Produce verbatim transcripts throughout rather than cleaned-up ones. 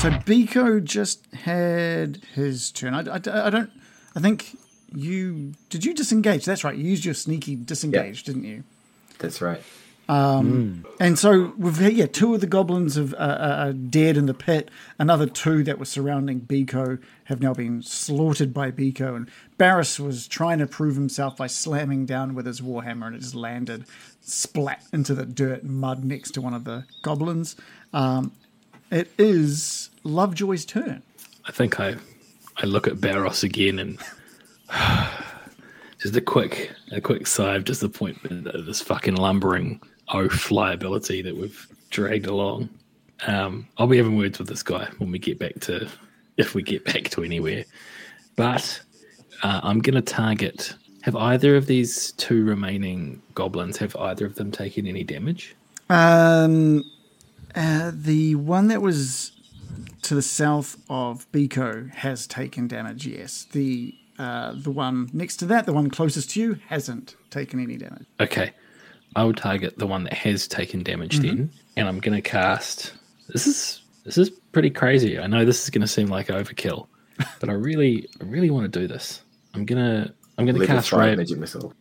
so Biko just had his turn. I, I, I don't. I think you did. You disengage. That's right. You used your sneaky disengage, yep. didn't you? That's right. Um, mm. And so we've had, yeah, two of the goblins have, uh, are dead in the pit. Another two that were surrounding Biko have now been slaughtered by Biko. And Barris was trying to prove himself by slamming down with his warhammer, and it just landed splat into the dirt and mud next to one of the goblins. Um, it is Lovejoy's turn. I think I, I look at Barros again and just a quick, a quick sigh of disappointment at this fucking lumbering oaf liability that we've dragged along. Um, I'll be having words with this guy when we get back to, if we get back to anywhere. But uh, I'm going to target. Have either of these two remaining goblins, have either of them taken any damage? Um, uh, the one that was to the south of Biko has taken damage, yes. The uh, the one next to that, the one closest to you, hasn't taken any damage. Okay. I will target the one that has taken damage mm-hmm. then, and I'm going to cast... This is this is pretty crazy. I know this is going to seem like overkill, but I really I really want to do this. I'm gonna I'm gonna Level cast Ray. Magic Missile.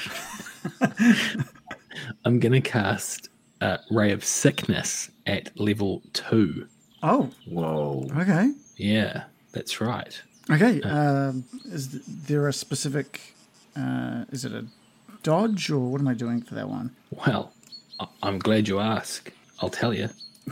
I'm gonna cast uh, Ray of Sickness at level two. Oh, whoa! Okay, yeah, that's right. Okay, uh, um, is there a specific? Uh, is it a dodge, or what am I doing for that one? Well, I'm glad you asked. I'll tell you.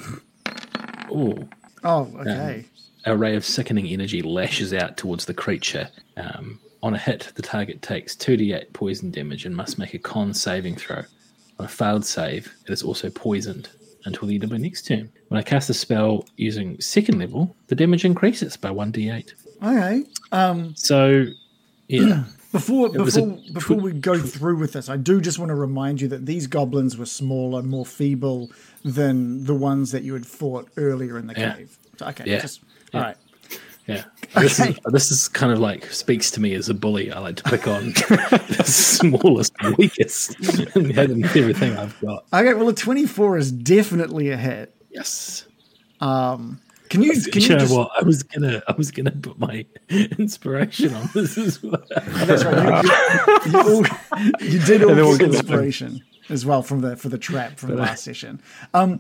Ooh. Oh, okay. Um, a ray of sickening energy lashes out towards the creature. Um, on a hit, the target takes two d eight poison damage and must make a con saving throw. On a failed save, it is also poisoned until the end of my next turn. When I cast a spell using second level, the damage increases by one d eight. Okay. Um, so, yeah. Before before a, before we go through with this, I do just want to remind you that these goblins were smaller, more feeble than the ones that you had fought earlier in the yeah. cave. So, okay, yeah. just yeah. all right. Yeah, this, okay. is, this is kind of like speaks to me as a bully. I like to pick on the smallest, weakest, and everything I've got. Okay, well, a twenty-four is definitely a hit. Yes. Um. Can you? Can you, you know just... what? I was gonna, I was gonna put my inspiration on this as well. Oh, that's right. You, you, you, all, you did all we'll get inspiration as well from the for the trap from but last I, session. Um,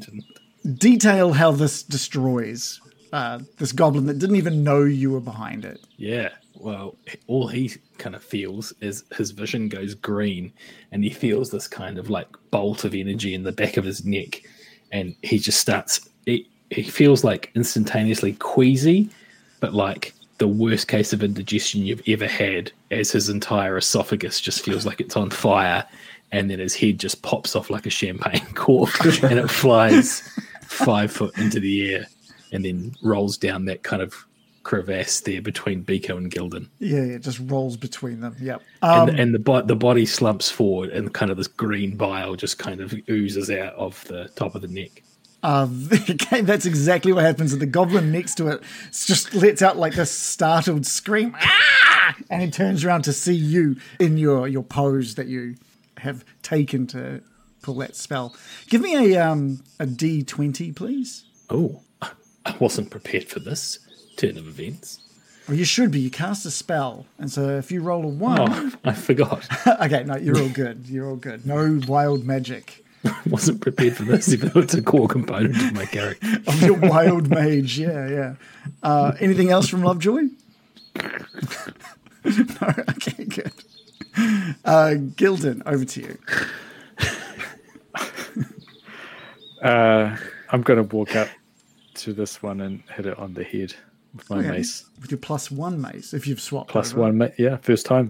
detail how this destroys uh, this goblin that didn't even know you were behind it. Yeah. Well, all he kind of feels is his vision goes green, and he feels this kind of like bolt of energy in the back of his neck, and he just starts. He, He feels like instantaneously queasy, but like the worst case of indigestion you've ever had, as his entire esophagus just feels like it's on fire, and then his head just pops off like a champagne cork, and it flies five foot into the air, and then rolls down that kind of crevasse there between Biko and Gildan. Yeah, yeah, it just rolls between them. Yep. Um, and um, and the, bo- the body slumps forward, and kind of this green bile just kind of oozes out of the top of the neck. Uh, okay, that's exactly what happens. And the goblin next to it just lets out like this startled scream, ah! And he turns around to see you in your, your pose that you have taken to pull that spell. Give me a um a D twenty, please. Oh, I wasn't prepared for this turn of events. Well, you should be. You cast a spell, and so if you roll a one, oh, I forgot. Okay, no, you're all good. You're all good. No wild magic. I wasn't prepared for this, even though it's a core component of my character. Of your wild mage, yeah, yeah. Uh, anything else from Lovejoy? No, okay, good. Uh, Gildan, over to you. Uh, I'm going to walk up to this one and hit it on the head with my okay. mace. With your plus one mace, if you've swapped Plus over. one, ma- yeah, first time.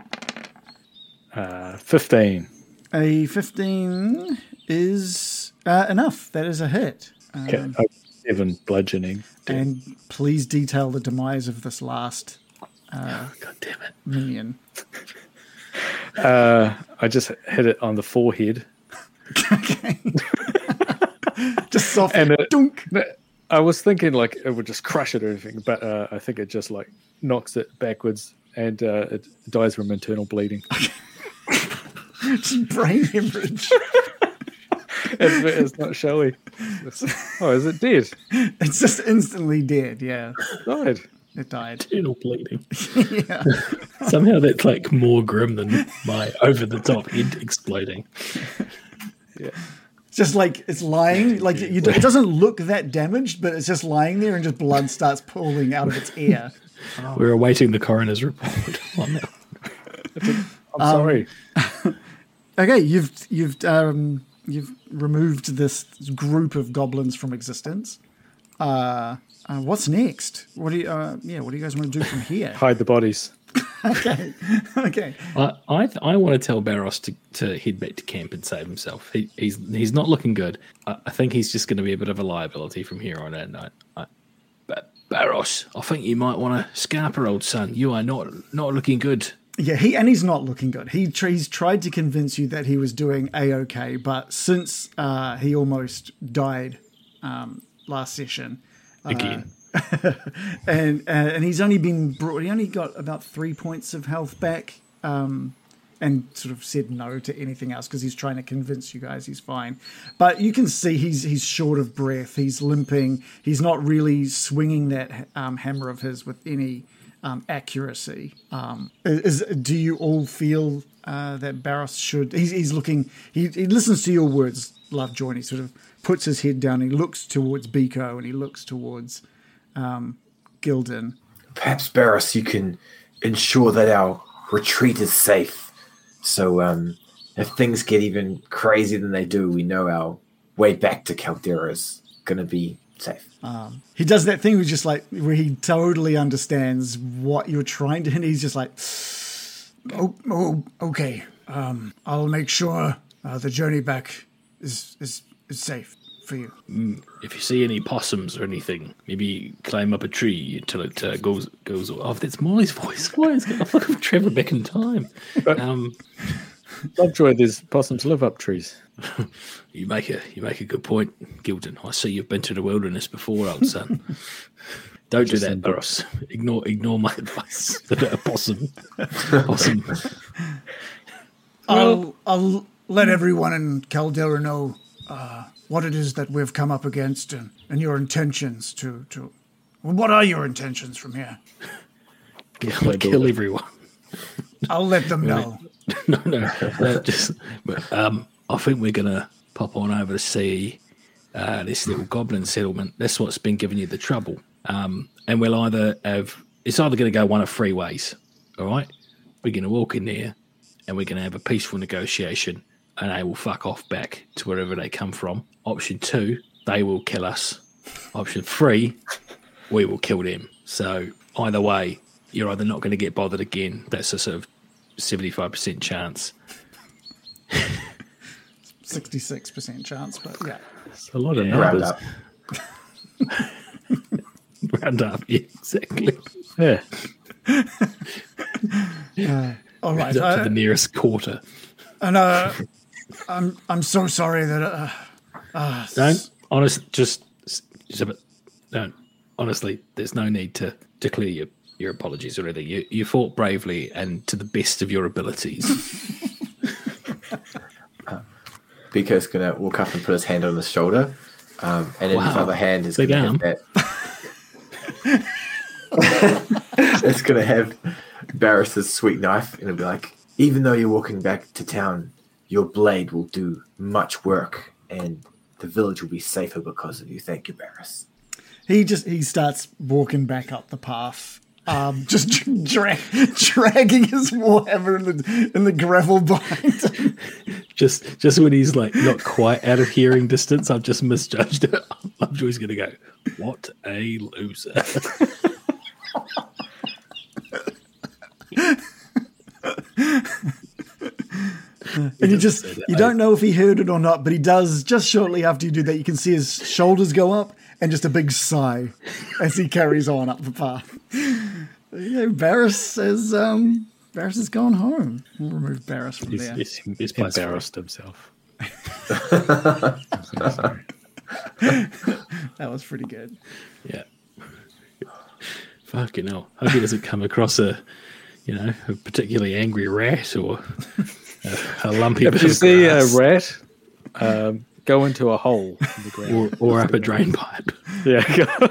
Uh, fifteen. A fifteen is uh, enough. That is a hit. Um, Okay, oh, seven bludgeoning. And please detail the demise of this last uh, oh, God damn it. minion. Uh, I just hit it on the forehead. Okay. Just soft And it, dunk. I was thinking like it would just crush it or anything, but uh, I think it just like knocks it backwards and uh, it dies from internal bleeding. Just brain hemorrhage. it's, it's not showy. Oh, is it dead? It's just instantly dead. Yeah, Died. it died. Eternal bleeding. Yeah. Somehow that's like more grim than my over the top head exploding. Yeah. It's just like it's lying. Like you, it doesn't look that damaged, but it's just lying there, and just blood starts pooling out of its ear. Oh. We're awaiting the coroner's report. Oh, no. I'm sorry. Um, okay, you've you've um, you've removed this group of goblins from existence. Uh, uh, what's next? What do you? Uh, yeah, what do you guys want to do from here? Hide the bodies. Okay, okay. I I, I want to tell Barros to, to head back to camp and save himself. He, he's he's not looking good. I, I think he's just going to be a bit of a liability from here on out. I, I, but Barros, I think you might want to scamper, old son. You are not not looking good. Yeah, he and he's not looking good. He he's tried to convince you that he was doing a-okay, but since uh, he almost died um, last session Again. uh, and uh, and he's only been brought. He only got about three points of health back, um, and sort of said no to anything else because he's trying to convince you guys he's fine. But you can see he's he's short of breath. He's limping. He's not really swinging that um, hammer of his with any um, accuracy. Um, is do you all feel uh, that Barros should? He's he's looking. He he listens to your words, Lovejoy. And he sort of puts his head down. And he looks towards Biko and he looks towards um, Gildan. Perhaps, Barros, you can ensure that our retreat is safe. So um, if things get even crazier than they do, we know our way back to Caldera is going to be safe. Um, he does that thing where just like where he totally understands what you're trying to, and he's just like, oh, oh okay, um, I'll make sure uh, the journey back is, is is safe for you. If you see any possums or anything, maybe climb up a tree until it uh, goes goes off. That's Molly's voice. Why is it? I feel like I've traveled back in time. Um, Lovejoy, there's possums live up trees. you make a you make a good point, Gildan. I see you've been to the wilderness before, old son. Don't do that, Barros. Ignore ignore my advice about a possum. possum. I'll I'll let everyone in Caldera know uh, what it is that we've come up against and, and your intentions to to. Well, what are your intentions from here? Kill, kill everyone. I'll let them know. No, no, no just. But, um, I think we're gonna pop on over to see uh, this little goblin settlement. That's what's been giving you the trouble. Um, and we'll either have it's either going to go one of three ways. All right, we're going to walk in there, and we're going to have a peaceful negotiation, and they will fuck off back to wherever they come from. Option two, they will kill us. Option three, we will kill them. So either way, you're either not going to get bothered again. That's a sort of seventy-five percent chance. sixty-six percent chance, but yeah. It's a lot of Yeah, round numbers. up. Round up, yeah, exactly. Yeah. Uh, all right. Round up to uh, the nearest quarter. and uh, I'm I'm so sorry that uh, uh, Don't, honest, just, just a bit, don't, honestly, there's no need to declare your, your apologies or anything. You, you fought bravely and to the best of your abilities. Biko's going to walk up and put his hand on his shoulder, um, and in his Wow. other hand is Big going to arm. have that. It's going to have Barris's sweet knife, and it'll be like, even though you're walking back to town, your blade will do much work, and the village will be safer because of you. Thank you, Barris. he just he starts walking back up the path, um, just dra- dragging his warhammer in the in the gravel behind him. just just when he's like not quite out of hearing distance, I've just misjudged it. Lovejoy's going to go, what a loser. And you just you don't know if he heard it or not, but he does. Just shortly after you do that, you can see his shoulders go up and just a big sigh as he carries on up the path. Yeah, Barris is um, Barris has gone home. We'll remove Barris from He's, there. he's, he's It's plus embarrassed himself. That was pretty good. Yeah. Fucking hell. Hope he doesn't come across a, you know, a particularly angry rat or a, a lumpy If bit you of see a grass. rat, um, go into a hole in the ground. Or, or up a drain pipe. Yeah.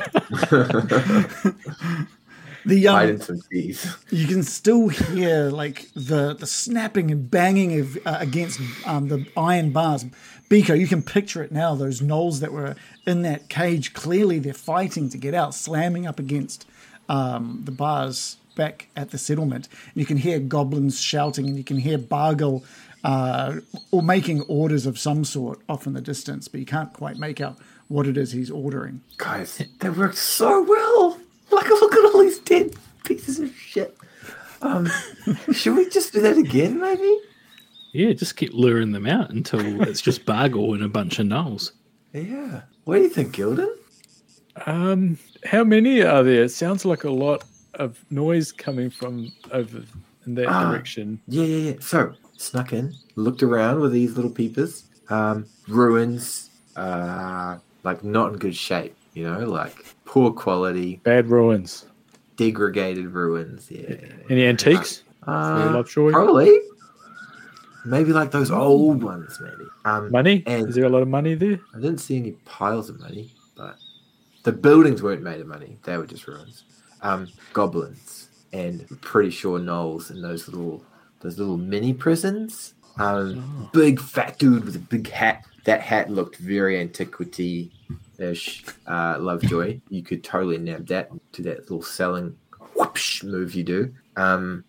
The um, Hide in some trees. you can still hear like the the snapping and banging of uh, against um, the iron bars. Biko, you can picture it now. Those gnolls that were in that cage, clearly they're fighting to get out, slamming up against um, the bars back at the settlement. And you can hear goblins shouting, and you can hear Bargle uh, or making orders of some sort off in the distance, but you can't quite make out what it is he's ordering. Guys, that worked so well. Like, look at all these dead pieces of shit. Um, should we just do that again, maybe? Yeah, just keep luring them out until it's just Bargle and a bunch of gnolls. Yeah. What do you think, Gildan? Um, how many are there? It sounds like a lot of noise coming from over in that Ah. direction. Yeah, yeah, yeah. So, snuck in, looked around with these little peepers. Um, ruins, uh, like not in good shape, you know, like poor quality, Bad ruins. degraded ruins. Yeah. Any antiques? Uh, Lovejoy? probably. Maybe like those old ones, maybe. Um, Money? And Is there a lot of money there? I didn't see any piles of money, but the buildings weren't made of money. They were just ruins. Um, goblins and I'm pretty sure gnolls and those little those little mini prisons. Um, Big fat dude with a big hat. That hat looked very antiquity-ish. Uh, Lovejoy. You could totally nab that to that little selling whoosh move you do. Um,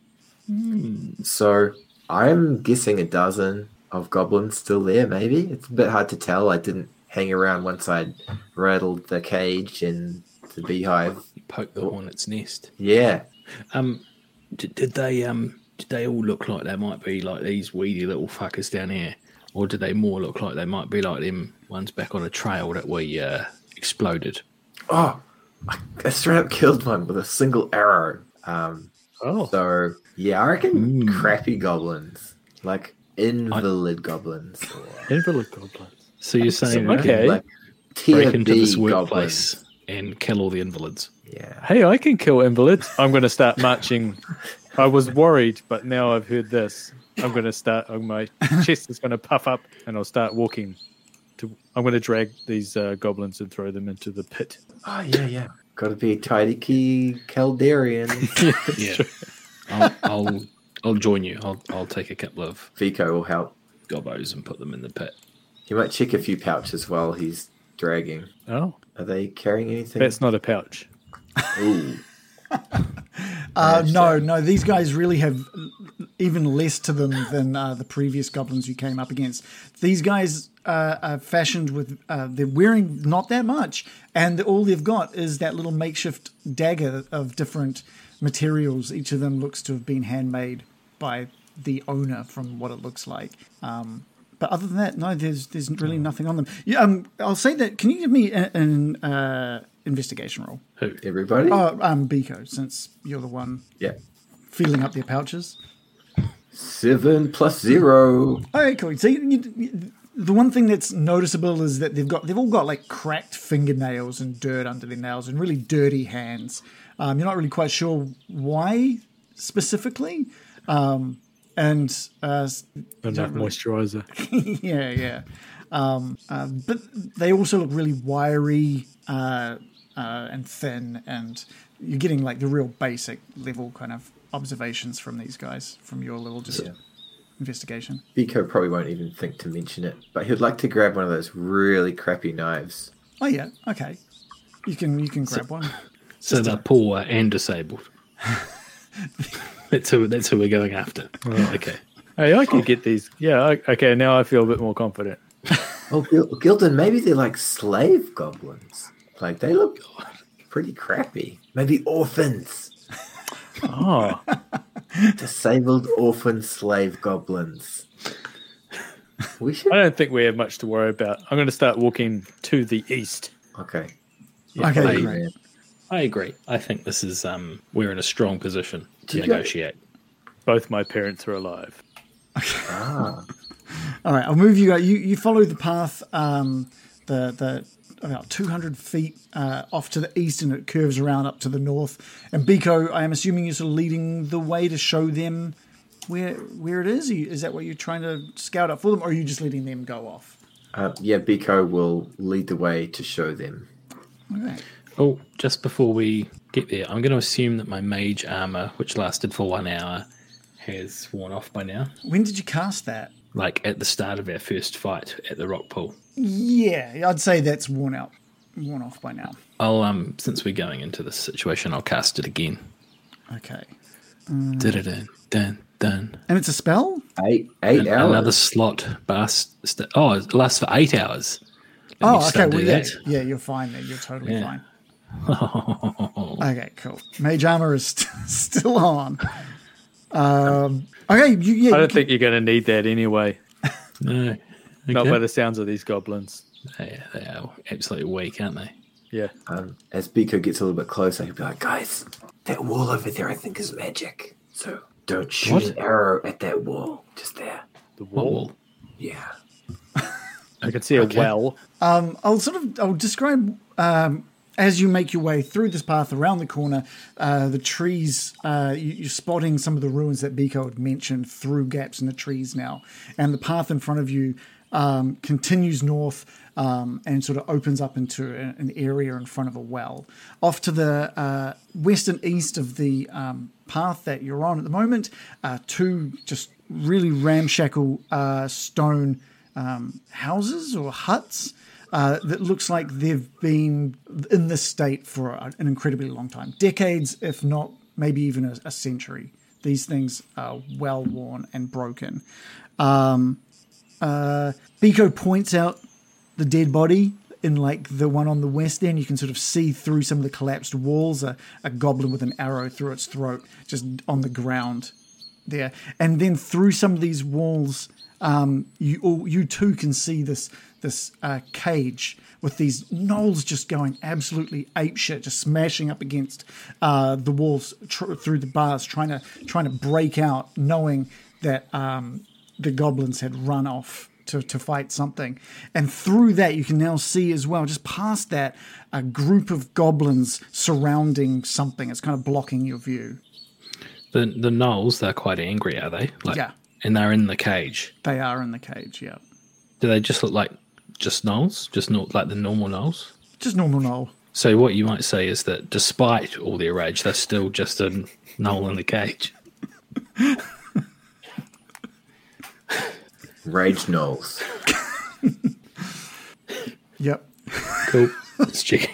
So I'm guessing a dozen of goblins still there, maybe. It's a bit hard to tell. I didn't hang around once I'd rattled the cage and the beehive. Poke the hornet's nest. Yeah. Um, did, did they um did they all look like they might be like these weedy little fuckers down here, or did they more look like they might be like them ones back on a trail that we uh, exploded? Oh, I, I straight up killed one with a single arrow. Um, Oh. so, yeah, I reckon Mm. crappy goblins. Like invalid goblins. Or, Invalid goblins. So you're saying So, okay. Like tier break into B this goblins. workplace and kill all the invalids? Yeah. Hey, I can kill invalids. I'm going to start marching. I was worried, but now I've heard this. I'm going to start. uh, My chest is going to puff up, and I'll start walking. To. I'm going to drag these uh, goblins and throw them into the pit. Oh, yeah, yeah. Got to be tidy key Caldarian. Yeah, I'll, I'll I'll join you. I'll I'll take a couple of Vico will help. gobbos and put them in the pit. He might check a few pouches while he's dragging. Oh, Are they carrying anything? that's not a pouch. Ooh. Uh, no, no, these guys really have even less to them than uh, the previous goblins you came up against. These guys uh, are fashioned with, uh, they're wearing not that much, and all they've got is that little makeshift dagger of different materials. Each of them looks to have been handmade by the owner from what it looks like. Um, but other than that, no, there's there's really nothing on them. Yeah, um, I'll say that, can you give me an, an uh, investigation roll? Who? Everybody? Oh, um, Biko, since you're the one Yeah. filling up their pouches. Seven plus zero. Okay, cool. So you, you, the one thing that's noticeable is that they've got they've all got like cracked fingernails and dirt under their nails and really dirty hands. Um, you're not really quite sure why specifically, um, and uh, Enough really- moisturizer. yeah, yeah. Um, uh, but they also look really wiry uh, uh, and thin, and you're getting like the real basic level kind of observations from these guys from your little just Yeah. investigation. Vico probably won't even think to mention it, but he'd like to grab one of those really crappy knives. Oh yeah, okay. You can you can grab one. So Just they're a- poor and disabled. That's who that's who we're going after. Okay. Hey, I could get these. Yeah, I, okay, now I feel a bit more confident. Oh, Gil- Gildan, maybe they're like slave goblins. Like, they look pretty crappy. Maybe orphans. Oh, Disabled orphan slave goblins. We should. I don't think we have much to worry about. I'm going to start walking to the east. Okay. Okay, Hey, great. man. I agree. I think this is um we're in a strong position to Did you- negotiate. Both my parents are alive. Ah. All right, I'll move you. You you follow the path, um, the the about two hundred feet uh, off to the east, and it curves around up to the north. And Biko, I am assuming you're sort of leading the way to show them where where it is. Are you- Is that what you're trying to scout out for them, or are you just letting them go off? Uh, yeah, Biko will lead the way to show them. Okay. Oh, just before we get there, I'm going to assume that my mage armor, which lasted for one hour, has worn off by now. When did you cast that? Like at the start of our first fight at the rock pool. Yeah, I'd say that's worn out, worn off by now. I'll um, since we're going into this situation, I'll cast it again. Okay. Dun dun dun. And it's a spell? Eight eight An- hours. Another slot. Bast- st- oh, it lasts for eight hours. Let me Oh, just okay. undo Well, yeah, that. yeah, you're fine there. You're totally Yeah. fine. Okay, cool. Mage armor is st- still on. Um, okay, you, yeah. I you don't can- think you're going to need that anyway. No. Not Okay. by the sounds of these goblins. They, they are absolutely weak, aren't they? Yeah. Um, as Biko gets a little bit closer, he'll be like, guys, that wall over there I think is magic. So don't shoot What? an arrow at that wall. Just there. The What wall. wall? Yeah. I can see a Okay. well. Um, I'll sort of I'll describe um, as you make your way through this path around the corner. Uh, the trees, uh, you, you're spotting some of the ruins that Biko had mentioned through gaps in the trees now, and the path in front of you um, continues north um, and sort of opens up into a- an area in front of a well. Off to the uh, west and east of the um, path that you're on at the moment, uh, two just really ramshackle uh, stone um, houses or huts uh, that looks like they've been in this state for a- an incredibly long time. Decades, if not maybe even a, a century. These things are well worn and broken. Um, uh, Biko points out the dead body in like the one on the west end. You can sort of see through some of the collapsed walls a, a goblin with an arrow through its throat just on the ground there. And then through some of these walls, um, you all, you too can see this this uh, cage with these gnolls just going absolutely apeshit, just smashing up against uh, the walls tr- through the bars, trying to trying to break out, knowing that um, the goblins had run off to, to fight something. And through that, you can now see as well, just past that, a group of goblins surrounding something. It's kind of blocking your view. The the gnolls, they're quite angry, are they? Like, Yeah. And they're in the cage. They are in the cage, yeah. Do they just look like just gnolls? Just not like the normal gnolls? Just normal gnoll. So what you might say is that despite all their rage, they're still just a gnoll in the cage. Rage Knolls. Yep. Cool. Just checking.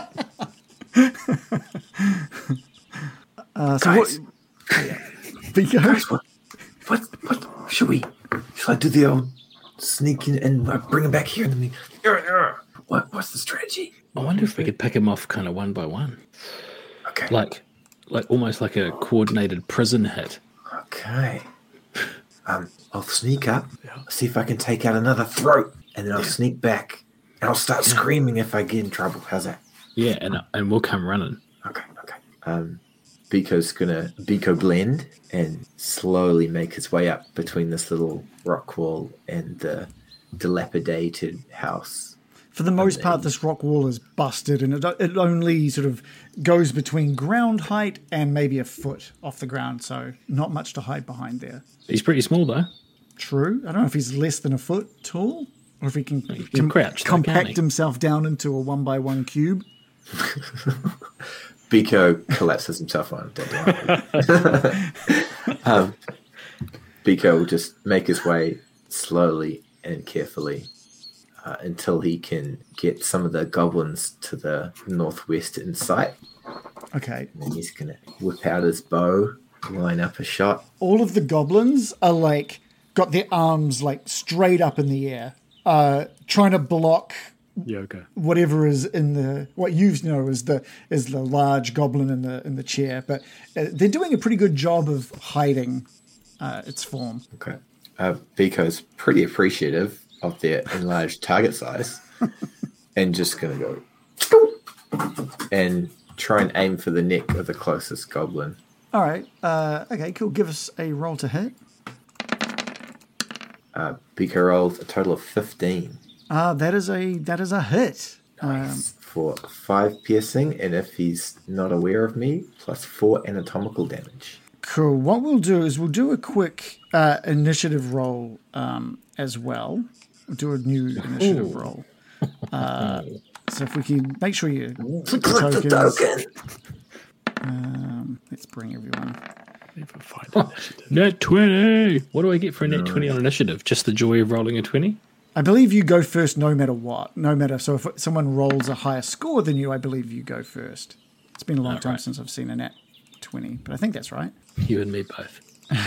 Uh, so Guys. what? Biko? Guys, what, what, what, should we, should I do the old sneak in and uh, bring him back here? And then we, what, what's the strategy? I wonder if we could pick him off kind of one by one. Okay. Like like almost like a coordinated prison hit. Okay. Um, I'll sneak up, see if I can take out another throat, and then I'll sneak back, and I'll start screaming if I get in trouble. How's that? Yeah, and and we'll come running. Okay, okay. Um, Biko's gonna Biko blend and slowly make his way up between this little rock wall and the dilapidated house. For the most part, this rock wall is busted, and it, it only sort of goes between ground height and maybe a foot off the ground, so not much to hide behind there. He's pretty small though. True. I don't know if he's less than a foot tall, or if he can, He can com- crouch, though, compact can't he? himself down into a one by one cube. Biko collapses himself on. Don't worry. um, Biko will just make his way slowly and carefully uh, until he can get some of the goblins to the northwest in sight. Okay. And then he's going to whip out his bow, line up a shot. All of the goblins are like, got their arms like straight up in the air, uh, trying to block Yoga. whatever is in the what you know is the is the large goblin in the in the chair, but uh, they're doing a pretty good job of hiding uh, its form. Okay. Uh, Biko's pretty appreciative of their enlarged target size and just going to go and try and aim for the neck of the closest goblin. All right, uh, okay, cool. Give us a roll to hit. Uh, Biko rolls a total of fifteen. Uh, that is a that is a hit. Um, For five piercing, and if he's not aware of me, plus four anatomical damage. cool. What we'll do is we'll do a quick uh, initiative roll um, as well. We'll do a new initiative Ooh. roll. Uh, so if we can make sure you Click tokens. the token. Um, let's bring everyone. Never find Oh, net twenty. What do I get for a net twenty on initiative? Just the joy of rolling a twenty? I believe you go first no matter what. No matter. So if someone rolls a higher score than you, I believe you go first. It's been a long Oh, time right. since I've seen a net twenty, but I think that's right. You and me both.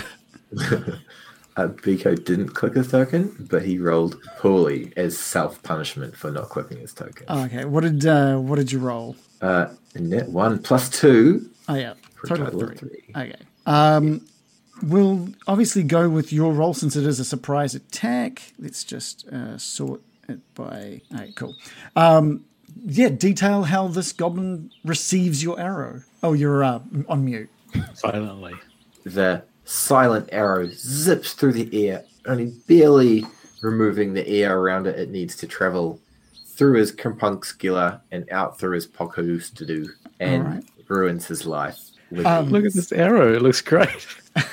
Uh, Biko didn't click his token, but he rolled poorly as self-punishment for not clicking his token. Oh, okay. What did uh, what did you roll? Uh, a net one plus two. Oh yeah, For a total, total of of three. three. Okay. Um, we'll obviously go with your roll since it is a surprise attack. Let's just uh, sort it by. All right, cool. Um, yeah, detail how this goblin receives your arrow. Oh, you're uh, on mute. silently. The silent arrow zips through the air, only barely removing the air around it. It needs to travel through his compuncula and out through his pockhoos to do, and Alright. ruins his life. With Um, Look at this arrow. It looks great.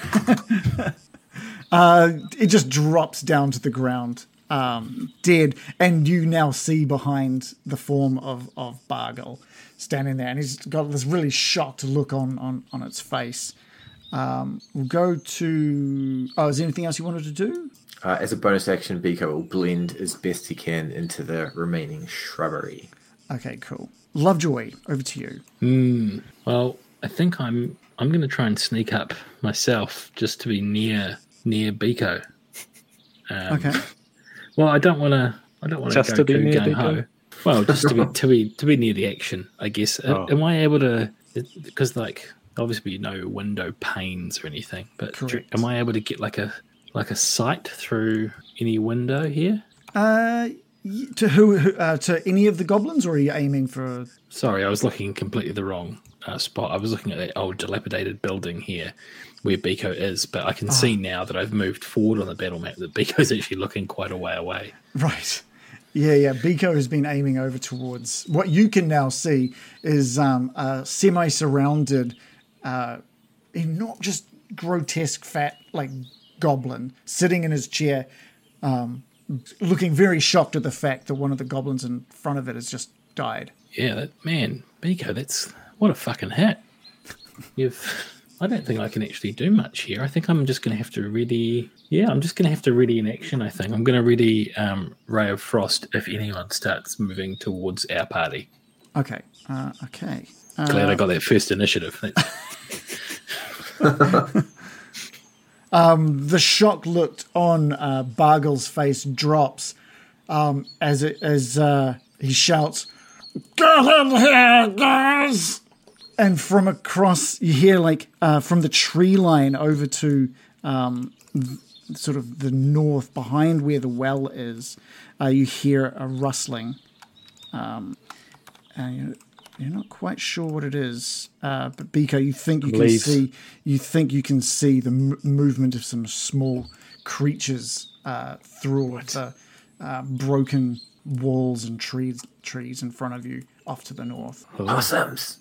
Uh, it just drops down to the ground, um, dead, and you now see behind the form of of Bargle standing there, and he's got this really shocked look on on on its face. Um, we'll go to. Oh, is there anything else you wanted to do? Uh, as a bonus action, Biko will blend as best he can into the remaining shrubbery. Okay, cool. Lovejoy, over to you. Hmm. Well, I think I'm I'm going to try and sneak up myself just to be near near Biko. Um, Okay. Well, I don't want to. I don't want Just go to be too near gung-ho. Biko? Well, just to be to be to be near the action, I guess. Uh, Oh. Am I able to? Because like obviously no window panes or anything, but do- Correct. am I able to get like a like a sight through any window here? Uh, y- to who? who uh, to any of the goblins, or are you aiming for? Sorry, I was looking completely the wrong uh, spot. I was looking at that old dilapidated building here where Biko is, but I can see now that I've moved forward on the battle map that Biko's actually looking quite a way away. Right. Yeah, yeah. Biko has been aiming over towards. What you can now see is um, a semi-surrounded, uh, not just grotesque fat like goblin sitting in his chair, um, looking very shocked at the fact that one of the goblins in front of it has just died. Yeah, that, man, Biko, that's what a fucking hit. You've. I don't think I can actually do much here. I think I'm just going to have to ready. Yeah, I'm just going to have to ready in action. I think I'm going to ready um, Ray of Frost if anyone starts moving towards our party. Okay. Uh, okay. Uh, Glad I got that first initiative. That's, the shock look on uh, Bargle's face drops um, as it as uh, he shouts, "Get in here, guys!" And from across, you hear like uh, from the tree line over to um, th- sort of the north, behind where the well is, uh, you hear a rustling. Um, and you're, you're not quite sure what it is, uh, but Biko, you think you can Leaves. see. You think you can see the m- movement of some small creatures uh, through all of the uh, broken walls and trees, trees in front of you, off to the north. Possums.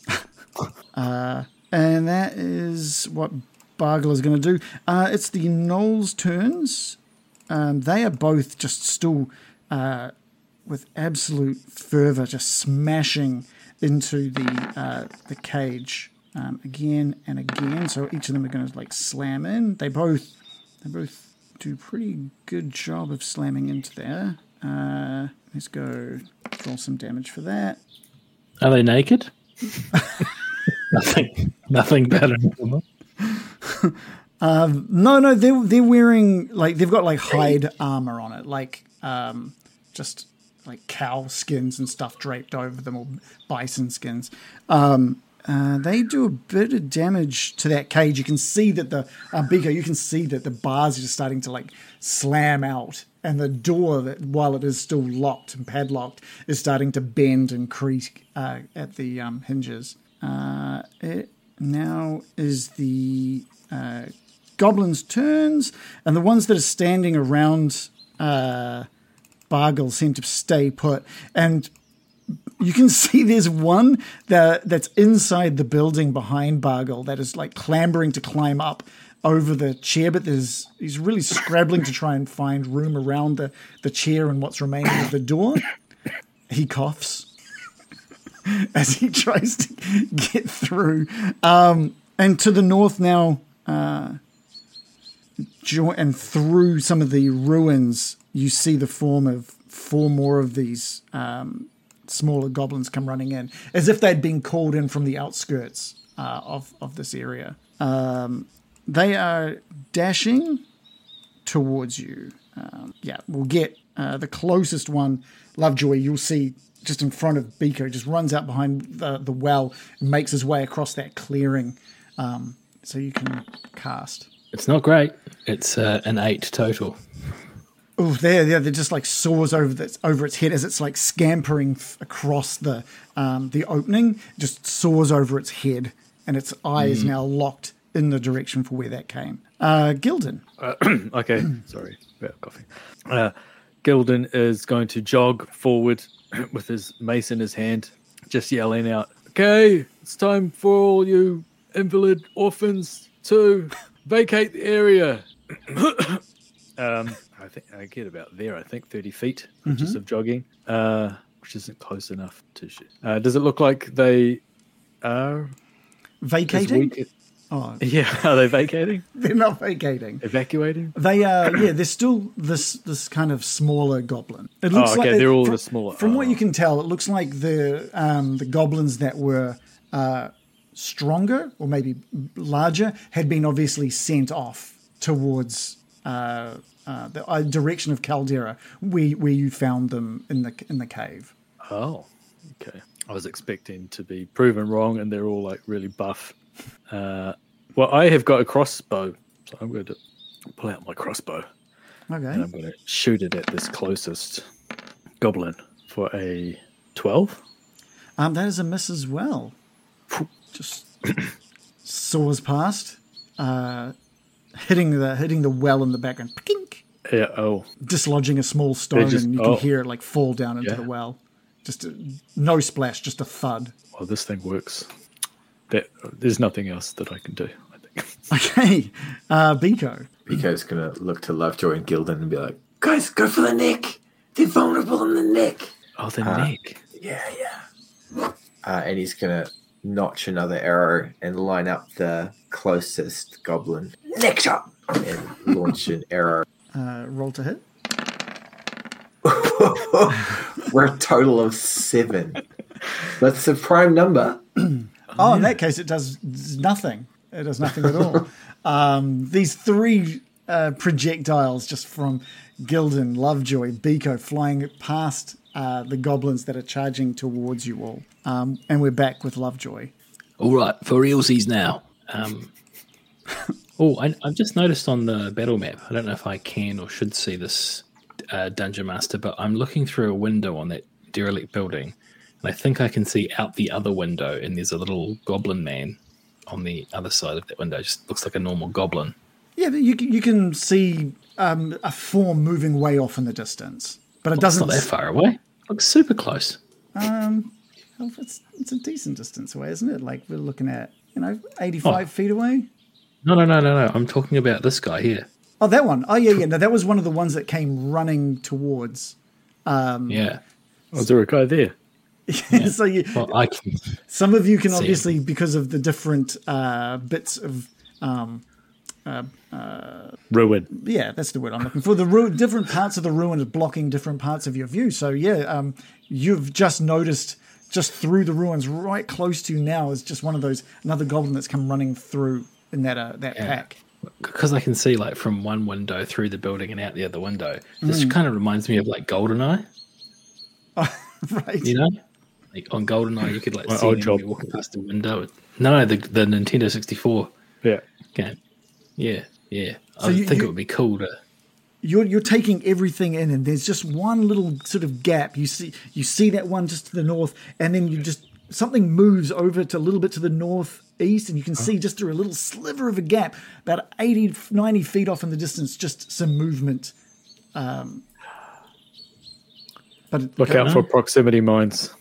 And that is what Bargle is going to do. Uh, it's the Knolls' turns. Um, they are both just still, uh, with absolute fervor, just smashing into the uh, the cage um, again and again. So each of them are going to like slam in. They both they both do a pretty good job of slamming into there. Uh, let's go roll some damage for that. are they naked? nothing. Nothing better. No, no, they're they're wearing like they've got like hide armor on it, like um, just like cow skins and stuff draped over them, or bison skins. Um, uh, they do a bit of damage to that cage. You can see that the uh, Biko, you can see that the bars are just starting to like slam out, and the door, that while it is still locked and padlocked, is starting to bend and creak uh, at the um, hinges. Uh, it now is the uh, goblins' turns, and the ones that are standing around uh, Bargle seem to stay put. And you can see there's one that that's inside the building behind Bargle that is like clambering to climb up over the chair, but there's he's really scrabbling to try and find room around the, the chair and what's remaining of the door. He coughs as he tries to get through. Um, and to the north now, uh, jo- and through some of the ruins, you see the form of four more of these um, smaller goblins come running in, as if they'd been called in from the outskirts uh, of, of this area. Um, they are dashing towards you. Um, yeah, we'll get uh, the closest one, Lovejoy, you'll see just in front of Biko, just runs out behind the, the well and makes his way across that clearing um, so you can cast. It's not great. It's uh, an eight total. Oh, there, there, they're just like soars over the, over its head as it's like scampering f- across the um, the opening, just soars over its head, and its eye is now locked in the direction for where that came. Uh, Gildan. Uh, okay, sorry about coughing. Uh, Gildan is going to jog forward with his mace in his hand, just yelling out, "Okay, it's time for all you invalid orphans to vacate the area." um, I think I get about there. I think thirty feet, mm-hmm. just of jogging, uh, which isn't close enough to shoot. Uh, does it look like they are vacating? Oh, yeah. Are they vacating? They're not vacating. Evacuating? They are. Yeah, they're still this this kind of smaller goblin. It looks oh, okay. like They're all from, the smaller. From oh. what you can tell, it looks like the um, the goblins that were uh, stronger or maybe larger had been obviously sent off towards uh, uh, the uh, direction of Caldera, where where you found them in the in the cave. Oh, okay. I was expecting to be proven wrong, and they're all like really buff. Uh, well, I have got a crossbow, so I'm going to pull out my crossbow. Okay. And I'm going to shoot it at this closest goblin for a twelve. Um, that is a miss as well. Just soars past, uh, hitting the hitting the well in the background. Pink. Yeah. Oh. Dislodging a small stone, just, and you oh. can hear it like fall down into yeah. the well. Just a, no splash, just a thud. Well, this thing works. That, there's nothing else that I can do, I think. Okay, uh, Biko. Biko's going to look to Lovejoy and Gildan and be like, "Guys, go for the neck. They're vulnerable in the neck." Oh, the uh, neck. Yeah, yeah. Uh, and he's going to notch another arrow and line up the closest goblin. Neck shot! And launch an arrow. Uh, roll to hit. We're a total of seven. That's a prime number. Oh, in that case, it does nothing. It does nothing at all. Um, these three uh, projectiles just from Gildan, Lovejoy, Biko flying past uh, the goblins that are charging towards you all. Um, and we're back with Lovejoy. All right, for realsies now. Um, oh, I, I've just noticed on the battle map, I don't know if I can or should see this uh, Dungeon Master, but I'm looking through a window on that derelict building. And I think I can see out the other window, and there's a little goblin man on the other side of that window. It just looks like a normal goblin. Yeah, but you can, you can see um, a form moving way off in the distance, but it well, doesn't. It's not that far away. It looks super close. Um, well, it's it's a decent distance away, isn't it? Like we're looking at you know eighty-five oh. feet away. No, no, no, no, no. I'm talking about this guy here. Oh, that one. Oh, yeah, yeah. No, that was one of the ones that came running towards. Um, yeah. Oh, is there a guy there? Yeah. So you, well, I can some of you can see. obviously, because of the different uh, bits of um, uh, uh, ruin. Yeah, that's the word I'm looking for. The ru- different parts of the ruin are blocking different parts of your view. So yeah, um, you've just noticed just through the ruins, right close to you now, is just one of those another goblin that's come running through in that uh, that yeah. pack. Because I can see like from one window through the building and out the other window. This mm. kind of reminds me of like GoldenEye. Oh, right. You know? Like on GoldenEye, you could like My see old them job. walking past the window. No, the the Nintendo sixty-four yeah. game. Yeah, yeah. So I you, think you, it would be cool to. You're you're taking everything in, and there's just one little sort of gap. You see you see that one just to the north, and then you just something moves over to a little bit to the northeast, and you can see just through a little sliver of a gap, about eighty, ninety feet off in the distance, just some movement. Um, but Look out know. for proximity mines.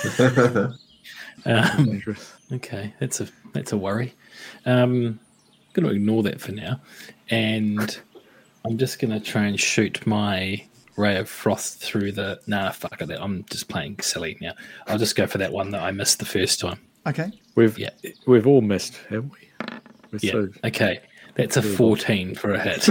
um, okay, that's a that's a worry. Um, going to ignore that for now, and I'm just going to try and shoot my ray of frost through the. Nah, fuck it. I'm just playing silly now. I'll just go for that one that I missed the first time. Okay. We've Yeah. we've all missed, haven't we? We're Yeah. so- Okay. That's a fourteen for a hit.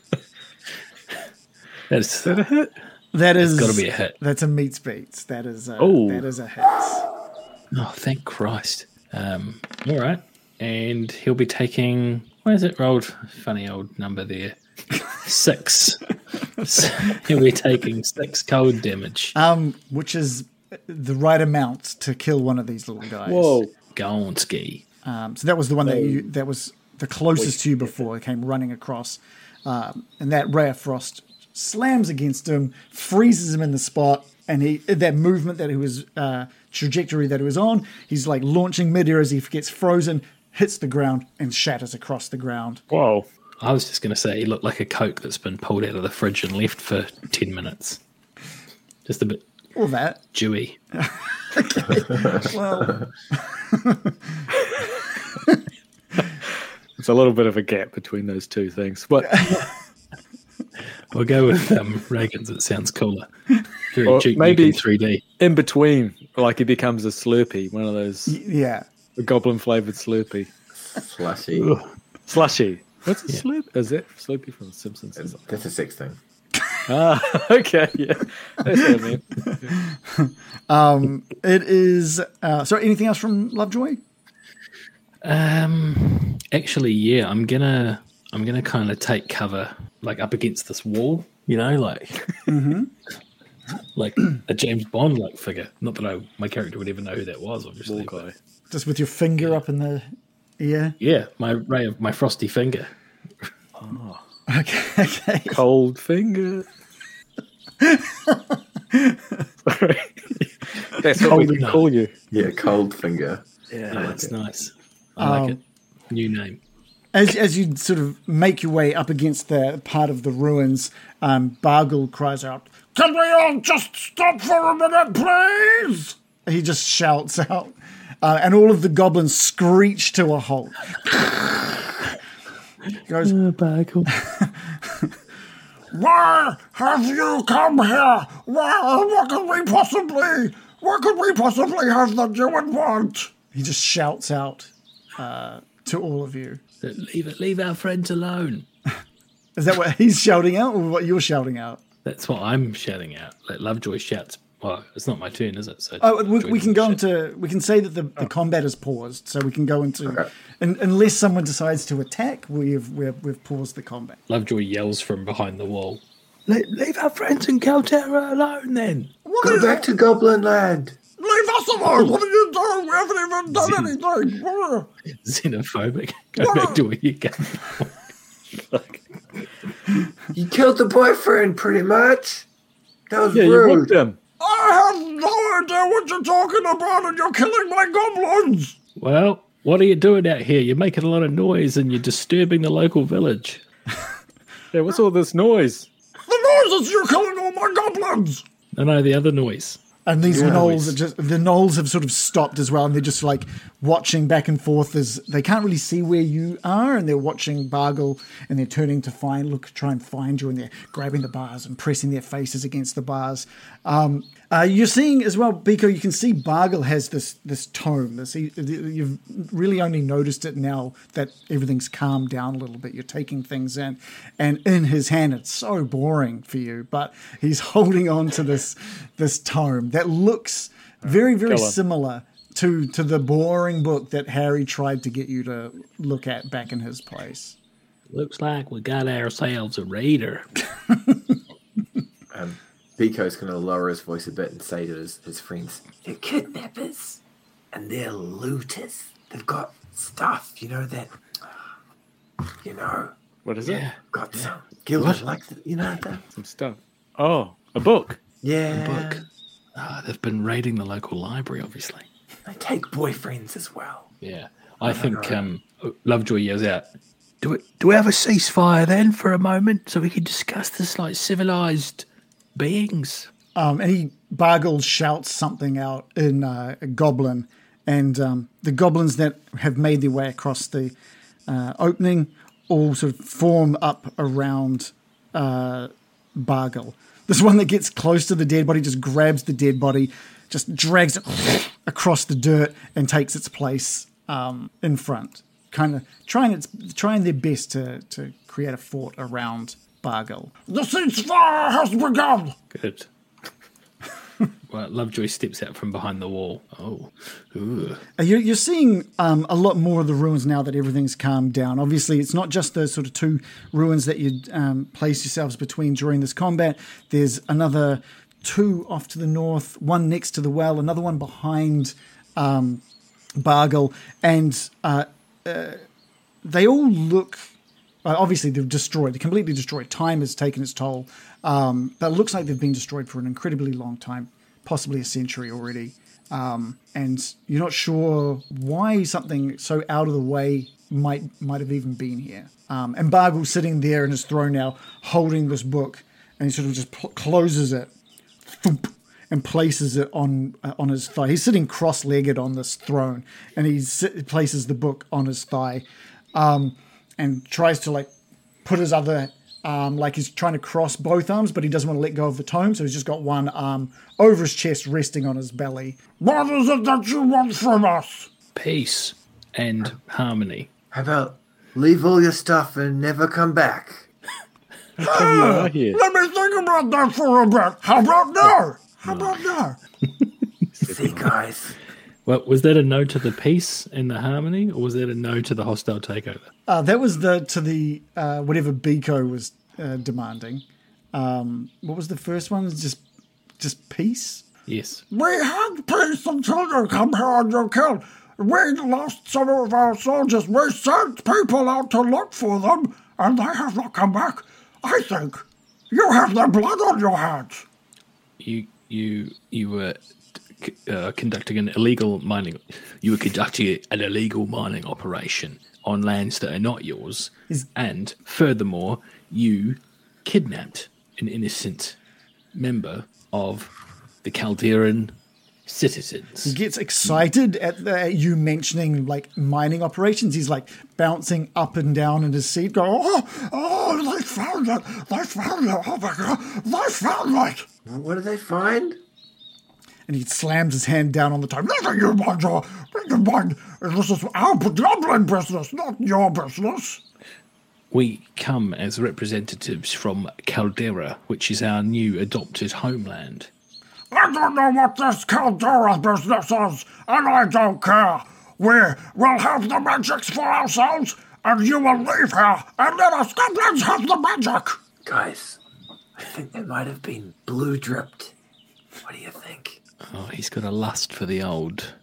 That's Is that a hit? That is got to be a hit. That's a meets beats. That is a, Oh. that is a hit. Oh, thank Christ. Um, all right. And he'll be taking. Where's it rolled? Funny old number there. Six. So he'll be taking six cold damage. Um, which is the right amount to kill one of these little guys. Whoa. Gonski. Um, so that was the one that you that was the closest to you before. It came running across, um, and that ray of frost slams against him, freezes him in the spot, and he that movement that he was uh, trajectory that he was on, he's like launching midair as he gets frozen, hits the ground, and shatters across the ground. Whoa. I was just going to say he looked like a Coke that's been pulled out of the fridge and left for ten minutes. Just a bit All that. dewy. Well, There's a little bit of a gap between those two things. What? We'll go with um, Reagan's. It sounds cooler. Very Or cheap maybe- in three D. In between, like he becomes a Slurpee, one of those yeah. goblin flavored Slurpee. Slushy. Slushy. What's a Yeah. Slurp? Is it Slurpee from The Simpsons? That's, that's a sex thing. Ah, okay, yeah. That's what I meant. It is. Uh, so, anything else from Lovejoy? Um, actually, yeah, I'm gonna, I'm gonna kind of take cover, like up against this wall, you know, like, like a James Bond like figure. Not that I, my character would ever know who that was, obviously. Wall but- guy. Just with your finger up in the ear. yeah, my ray of my frosty finger. Okay. Okay. Cold finger. Sorry. That's what we Cold can enough. call you. Yeah, cold finger. Yeah, that's nice. I Um, like it. New name. As as you sort of make your way up against the part of the ruins, um, Bargle cries out, "Can we all just stop for a minute, please?" He just shouts out, uh, and all of the goblins screech to a halt. He goes, "Why have you come here? Why? What could we possibly? What could we possibly have that you would want?" He just shouts out uh, to all of you. Leave it. Leave our friends alone. Is that what he's shouting out, or what you're shouting out? That's what I'm shouting out. Like Lovejoy shouts. Well, it's not my turn, is it? So Oh, we, Joy we can doesn't go shout. into. We can say that the, the combat is paused, so we can go into. Okay. Un, unless someone decides to attack, we've we've, we've paused the combat. Lovejoy yells from behind the wall. Le- leave our friends in Calterra alone, then. Go back to Goblin Land. Leave us alone! What are you doing? We haven't even done anything. Xenophobic. Go back to where you came from. You killed the boyfriend, pretty much. That was Yeah, you rude. whipped him. I have no idea what you're talking about, and you're killing my goblins. Well, what are you doing out here? You're making a lot of noise and you're disturbing the local village. Yeah, what's all this noise? The noise is you're killing all my goblins. No, no, the other noise. And these Yeah. gnolls are just the gnolls have sort of stopped as well, and they're just like watching back and forth as they can't really see where you are, and they're watching Bargle, and they're turning to find look try and find you, and they're grabbing the bars and pressing their faces against the bars. Um, uh, you're seeing as well, Biko. You can see Bargle has this this tome. This you've really only noticed it now that everything's calmed down a little bit. You're taking things in, and in his hand, it's so boring for you, but he's holding on to this this tome that looks very very Kill him. similar to to the boring book that Harry tried to get you to look at back in his place. Looks like we got ourselves a raider. Um, Biko's going to lower his voice a bit and say to his, his friends, "They're kidnappers and they're looters. They've got stuff, you know, that, you know, What is Yeah. got some. Gilbert, like, the, you know, that. it? Some stuff. Oh, a book. Yeah. Book. Ah, they've been raiding the local library, obviously. They take boyfriends as well. Yeah. I think um, Lovejoy yells out, do we, do we have a ceasefire then for a moment so we can discuss this like civilized beings? Um, and he Bargle shouts something out in uh, a goblin, and um, the goblins that have made their way across the uh, opening all sort of form up around uh, Bargle. This one that gets close to the dead body just grabs the dead body, just drags it across the dirt and takes its place um, in front, kind of trying its trying their best to, to create a fort around Bargle. The ceasefire has begun! Good. Well, Lovejoy steps out from behind the wall. Oh, ooh. You're, you're seeing um, a lot more of the ruins now that everything's calmed down. Obviously, it's not just the sort of two ruins that you'd um, place yourselves between during this combat. There's another two off to the north, one next to the well, another one behind um, Bargle, and uh, uh, they all look... Uh, obviously, they're destroyed. They're completely destroyed. Time has taken its toll. Um, but it looks like they've been destroyed for an incredibly long time, possibly a century already. Um, and you're not sure why something so out of the way might might have even been here. Um, and Bargle's sitting there in his throne now, holding this book, and he sort of just pl- closes it thump, and places it on uh, on his thigh. He's sitting cross-legged on this throne, and he sit- places the book on his thigh. Um, and tries to like put his other arm, like he's trying to cross both arms, but he doesn't want to let go of the tome, so he's just got one arm over his chest resting on his belly. What is it that you want from us? Peace and harmony. How about leave all your stuff and never come back? How come you are here? Let me think about that for a bit. How about now? How about now? See, guys. Well, was that a no to the peace and the harmony, or was that a no to the hostile takeover? Uh, that was the to the uh, whatever Biko was uh, demanding. Um, what was the first one? Just just peace? Yes. We had peace until you come here and you killed. We lost some of our soldiers. We sent people out to look for them, and they have not come back. I think you have their blood on your hands. You you you were uh, conducting an illegal mining. You were conducting an illegal mining operation on lands that are not yours, Is- and furthermore, you kidnapped an innocent member of the Calderan citizens. He gets excited at, the, at you mentioning like mining operations. He's like bouncing up and down in his seat, going, Oh, oh, they found it. They found it. Oh, my God. They found it. What did they find? and he slams his hand down on the table. Never you mind, your, never mind. This is our goblin business, not your business. We come as representatives from Caldera, which is our new adopted homeland. I don't know what this Caldera business is, and I don't care. We will have the magics for ourselves, and you will leave here, and let us goblins have the magic. Guys, I think they might have been blue dripped. What do you think? Oh, he's got a lust for the old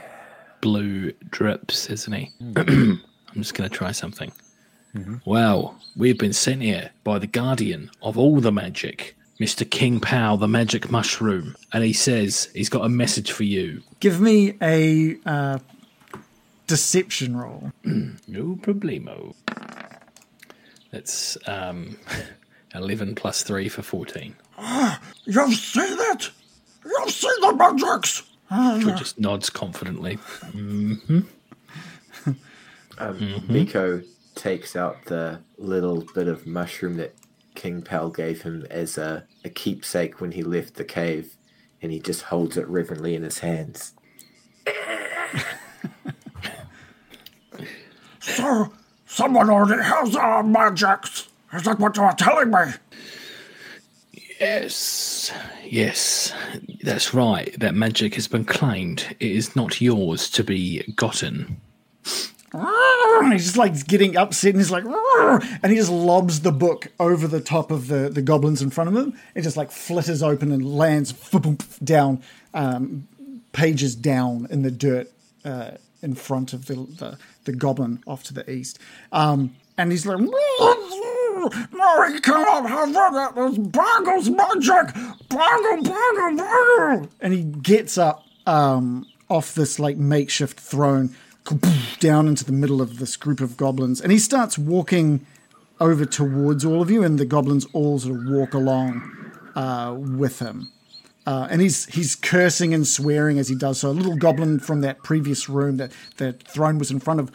blue drips, isn't he? I'm just going to try something. Mm-hmm. Well, we've been sent here by the guardian of all the magic, Mister King Pow, the magic mushroom, and he says he's got a message for you. Give me a uh, deception roll. No problemo. That's um, eleven plus three for fourteen. You've seen it? You've seen the magics? He just nods confidently. Mm-hmm. Um, mm-hmm. Miko takes out the little bit of mushroom that King Pal gave him as a, a keepsake when he left the cave, and he just holds it reverently in his hands. So, someone already has our magics. Is that what you are telling me? Yes, yes, that's right. That magic has been claimed. It is not yours to be gotten. He's just like getting upset and he's like, and he just lobs the book over the top of the, the goblins in front of him. It just like flitters open and lands down, um, pages down in the dirt uh, in front of the, the the goblin off to the east. Um, and he's like, no, he cannot have that. There's Bargle's magic. Bargle, Bargle, Bargle. And he gets up um, off this like makeshift throne, down into the middle of this group of goblins, and he starts walking over towards all of you, and the goblins all sort of walk along uh, with him. Uh, and he's he's cursing and swearing as he does so. A little goblin from that previous room that the throne was in front of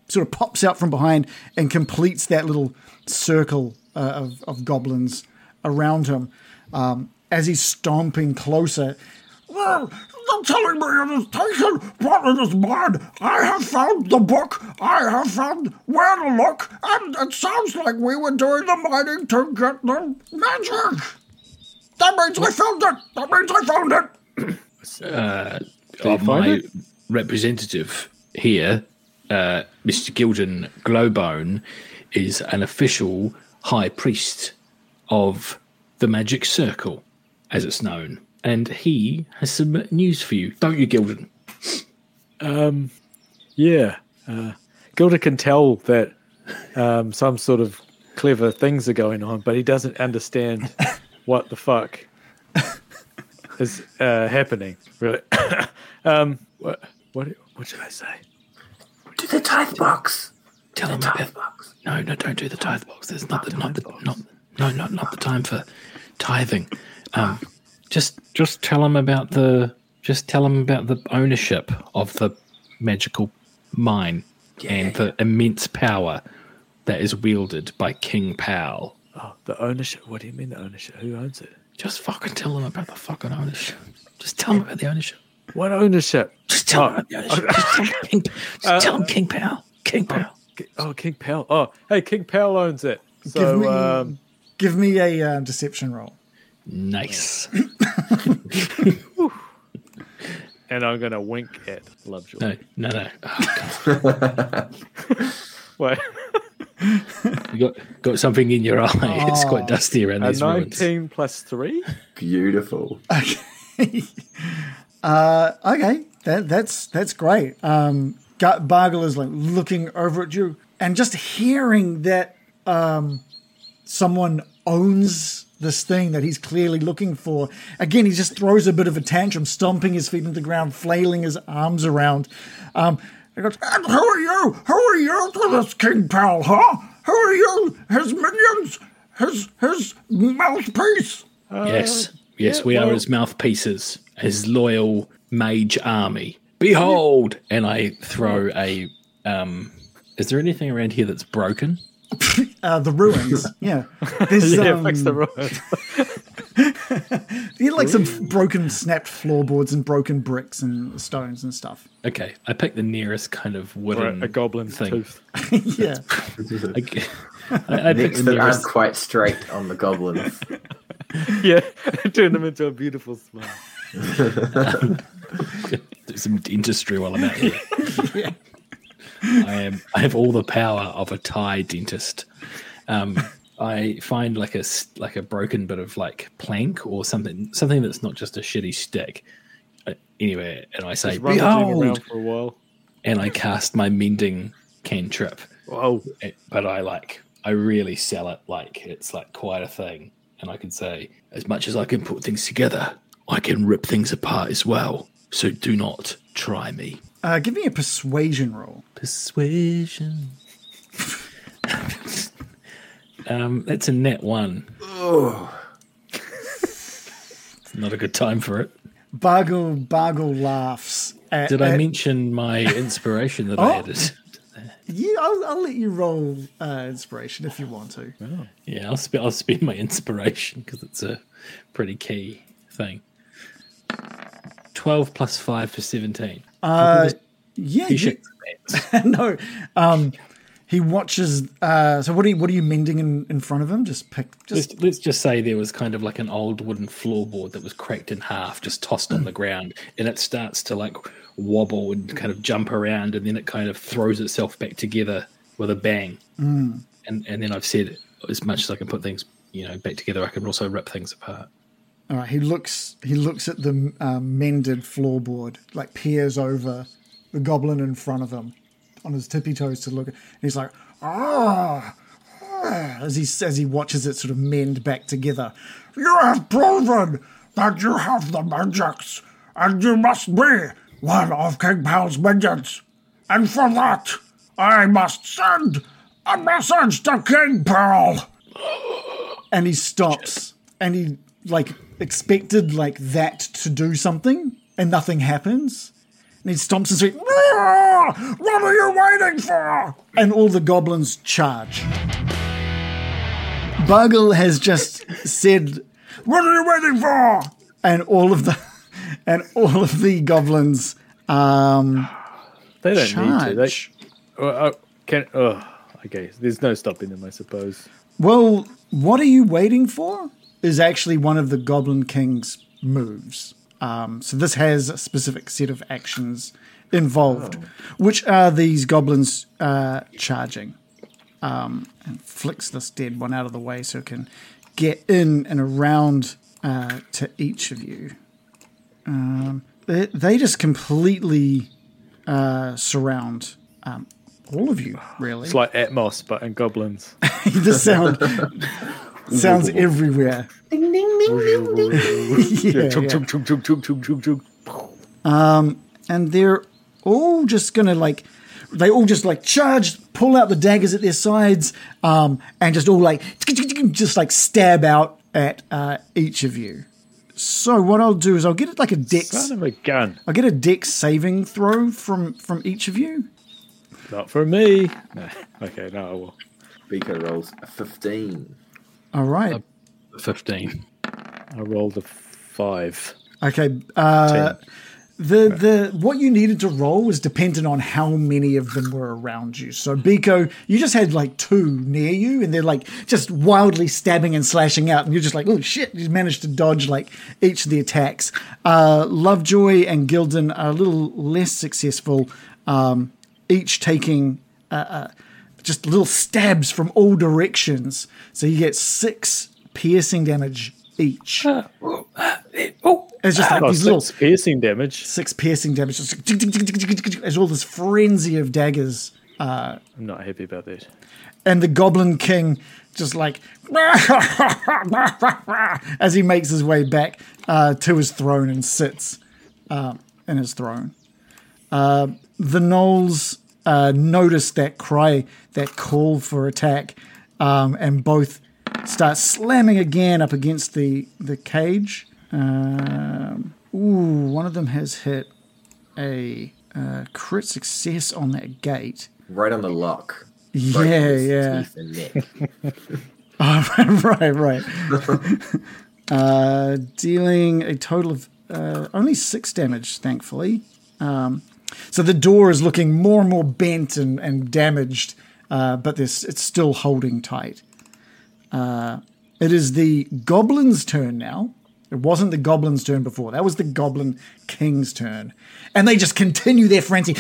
sort of pops out from behind and completes that little circle uh, of, of goblins around him. Um, as he's stomping closer, Well, you're telling me it is taken, but it is mine. I have found the book. I have found where to look, and it sounds like we were doing the mining to get the magic. That means I found it. That means I found it. Uh, you of find my it? representative here, uh, Mister Gildan Glowbone, is an official high priest of the Magic Circle, as it's known. And he has some news for you, don't you, Gildan? Um, yeah. Uh, Gilda can tell that um, some sort of clever things are going on, but he doesn't understand what the fuck is uh, happening. Really. um, what, what? What should I say? Do the tithe box. Tell The him tithe about. box. No, no, don't do the tithe box. There's not the, not the, not, no, not not the time for tithing. Um, just just tell him about the. Just tell him about the ownership of the magical mine and the immense power that is wielded by King Powell. Oh, the ownership. What do you mean the ownership? Who owns it? Just fucking tell him about the fucking ownership. Just tell him about the ownership. What ownership? Just tell Oh, him about the ownership. Just tell him King, just tell him King Powell. King Powell. Ki- Oh, King Powell. Oh, hey, King Powell owns it. So, give me um, give me a uh, deception roll. Nice. and I'm gonna wink at Lovejoy. No, no, no. Oh, God. Wait, You got got something in your eye. It's quite dusty around a these ruins. nineteen plus three. Beautiful. Uh, okay, that that's that's great. Um, Gar- Bargle is like looking over at you and just hearing that um, someone owns this thing that he's clearly looking for. Again, he just throws a bit of a tantrum, stomping his feet into the ground, flailing his arms around. Um, he goes, And who are you? Who are you to this King Powell, huh? Who are you? His minions? His his mouthpiece? Yes, yes, yeah, we are well- his mouthpieces, his loyal mage army. Behold! And I throw a. Um, is there anything around here that's broken? uh, the ruins. Yeah, there's Yeah, um, fix the road. you had like some broken, snapped floorboards and broken bricks and stones and stuff. Okay, I picked the nearest kind of Or wooden a, a goblin's thing. tooth. Yeah, I, I, I picked Nicks the that aren't nearest. quite straight on the goblins. Yeah, turn them into a beautiful smile. Do some dentistry while I'm out here. I am. I have all the power of a Thai dentist. Um, I find like a s- like a broken bit of like plank or something, something that's not just a shitty stick. Uh, anyway, and I say, Just rummaging "Behold!" around for a while. and I cast my mending cantrip. Whoa. It- but I like I really sell it like it's like quite a thing, and I can say, as much as I can put things together, I can rip things apart as well. So do not try me. uh, give me a persuasion roll. Persuasion. um, that's a net one. Oh, It's not a good time for it. Bargle Bargle laughs. At, Did I at- mention my inspiration that Oh. I added? Yeah, I'll, I'll let you roll uh, inspiration if you want to. Yeah, I'll, sp- I'll spend my inspiration because it's a pretty key thing. twelve plus five for seventeen. Uh, yeah, He you, shakes his hands. no. Um, he watches. Uh, so what are you, what are you mending in, in front of him? Just pick. Just Let's, let's just say there was kind of like an old wooden floorboard that was cracked in half, just tossed on the ground, and it starts to like wobble and kind of jump around, and then it kind of throws itself back together with a bang. Mm. And and then I've said, as much as I can put things, you know, back together, I can also rip things apart. all right. He looks. He looks at the um, mended floorboard, like peers over the goblin in front of him, on his tippy toes to look. And he's like, Ah, as he as he watches it sort of mend back together. you have proven that you have the magics, and you must be one of King Powell's minions. And for that, I must send a message to King Powell. And he stops, and he like expected like that to do something, and nothing happens. And he stomps and says, Ah, What are you waiting for? And all the goblins charge. Bugle has just said, What are you waiting for? and all of the and all of the goblins um, They don't charge. need to. They, uh, uh, can, oh, okay, there's no stopping them, I suppose. Well, what are you waiting for? Is actually one of the Goblin King's moves. Um, so this has a specific set of actions involved, oh. which are these goblins uh, charging. Um, and flicks this dead one out of the way so it can get in and around uh, to each of you. Um, they, they just completely uh, surround um, all of you, really. It's like Atmos, but in goblins. The sound sounds everywhere. Ding, ding, ding, ding, ding. Yeah, Chug, yeah. chug, chug, chug, chug, chug, chug, chug. Um, and they're all just gonna like, they all just like charge, pull out the daggers at their sides, um, and just all like, just like stab out at uh, each of you. So what I'll do is I'll get it like a dex. Son of a gun. I'll get a dex saving throw from from each of you. Not for me. No. Okay, no, I will. Biko rolls a fifteen. All right. fifteen. I rolled a five. Okay. Uh, the the what you needed to roll was dependent on how many of them were around you. So Biko, you just had like two near you, and they're like just wildly stabbing and slashing out, and you're just like, oh shit! You managed to dodge like each of the attacks. Uh, Lovejoy and Gildan are a little less successful, um, each taking uh, uh, just little stabs from all directions. So you get six piercing damage each. It's just like Oh, these six little piercing damage. six piercing damage. Just like, tick, tick, tick, tick, tick, tick, tick, there's all this frenzy of daggers. Uh, I'm not happy about that. and the Goblin King just like as he makes his way back uh, to his throne and sits uh, in his throne. Uh, the Gnolls uh, notice that cry, that call for attack, um, and both start slamming again up against the, the cage. Um, ooh, one of them has hit a uh, crit success on that gate. Right on the lock. Yeah, Right in his yeah. teeth and neck. Oh, right, right. uh, dealing a total of uh, only six damage, thankfully. Um, so the door is looking more and more bent and, and damaged, uh, but this it's still holding tight. Uh, it is the Goblin's turn now. It wasn't the Goblin's turn before. That was the Goblin King's turn. And they just continue their frenzy.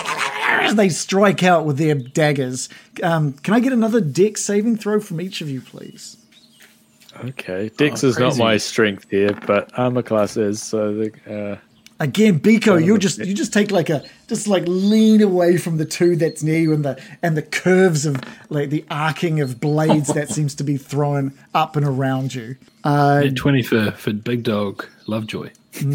As they strike out with their daggers. Um, can I get another dex saving throw from each of you, please? Okay. Dex Oh, is not crazy. my strength here, but armor class is. So the, uh, Again, Biko, of you the- just you just take like a just like lean away from the two that's near you and the and the curves of like the arcing of blades that seems to be thrown up and around you. Uh, At twenty for, for Big Dog Lovejoy.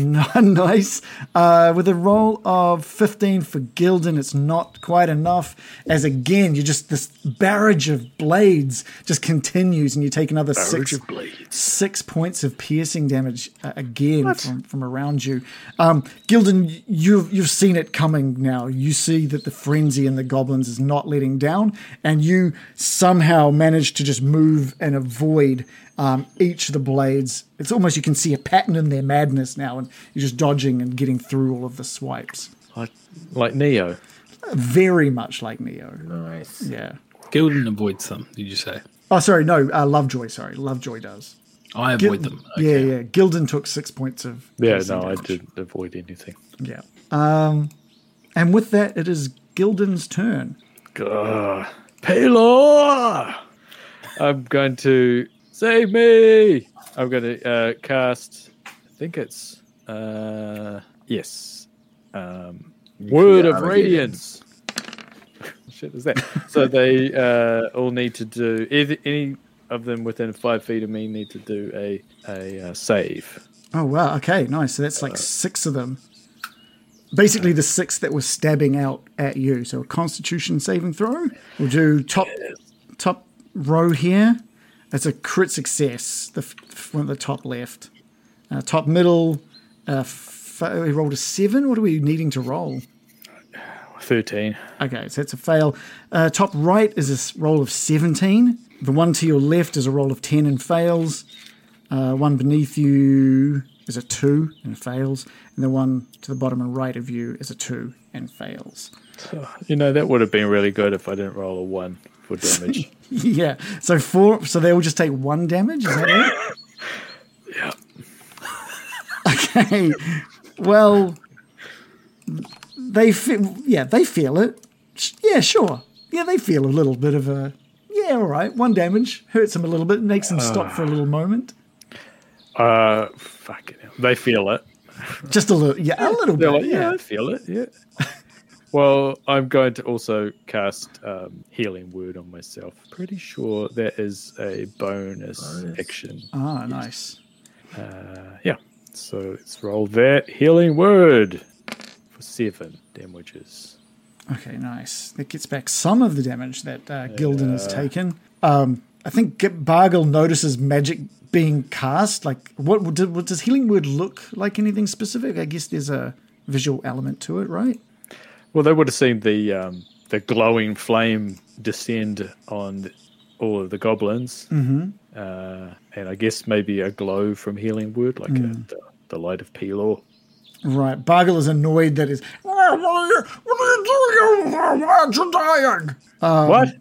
Nice. Uh, with a roll of fifteen for Gildan, it's not quite enough. As again, you just this barrage of blades just continues, and you take another six of blades. six points of piercing damage uh, again from, from around you. Um, Gildan, you've you've seen it coming now. You see that the frenzy in the goblins is not letting down, and you somehow manage to just move and avoid um, each of the blades. It's almost you can see a pattern in their madness now, and you're just dodging and getting through all of the swipes. like, like Neo. Very much like Neo. Nice. Yeah. Gildan avoids them, did you say? Oh, sorry, no, uh, Lovejoy. Sorry, Lovejoy does. I avoid Gil- them. Yeah, Okay. yeah. Gildan took six points of. Yeah, piercing no, I damage. didn't avoid anything. Yeah. Um, and with that, it is Gildan's turn. Ugh. Paylor! I'm going to save me. I'm going to uh, cast. I think it's uh, yes. Um, Word of Armageddon. Radiance. Shit is that? So they uh, all need to do. Either, any of them within five feet of me need to do a a uh, save. Oh wow. Okay. Nice. So that's like six of them. Basically, the six that were stabbing out at you. So a Constitution saving throw. We'll do top top row here. That's a crit success. The f- one at the top left. Uh, top middle. Uh, f- we rolled a seven. What are we needing to roll? thirteen. Okay, so it's a fail. Uh, top right is a s- roll of seventeen. The one to your left is a roll of ten and fails. Uh, one beneath you is a two and fails. And the one to the bottom and right of you is a two and fails. You know, that would have been really good if I didn't roll a one for damage. Yeah, so four. So they will just take one damage, is that right? Yeah. Okay, well, they fe- yeah, they feel it. Sh- Yeah, sure. Yeah, they feel a little bit of a, yeah, all right, one damage. Hurts them a little bit, makes them stop for a little moment. Uh, fucking hell. They feel it. Just a little, yeah, a little They're bit, like, yeah, yeah. I feel it, yeah. Well, I'm going to also cast um, Healing Word on myself. Pretty sure that is a bonus, Bonus. action. Ah, nice. Uh, yeah. So let's roll that Healing Word for seven damages. Okay, nice. That gets back some of the damage that uh, Gildan has taken. Um, I think G- Bargle notices magic being cast. Like, what, what, what does Healing Word look like? Anything specific? I guess there's a visual element to it, right? Well, they would have seen the um, the glowing flame descend on all of the goblins, mm-hmm. uh, and I guess maybe a glow from Healing Word, like Mm. a, the, the light of Pelor. Right. Bargle is annoyed that his What are you, what are you doing over there? Why aren't you dying? What?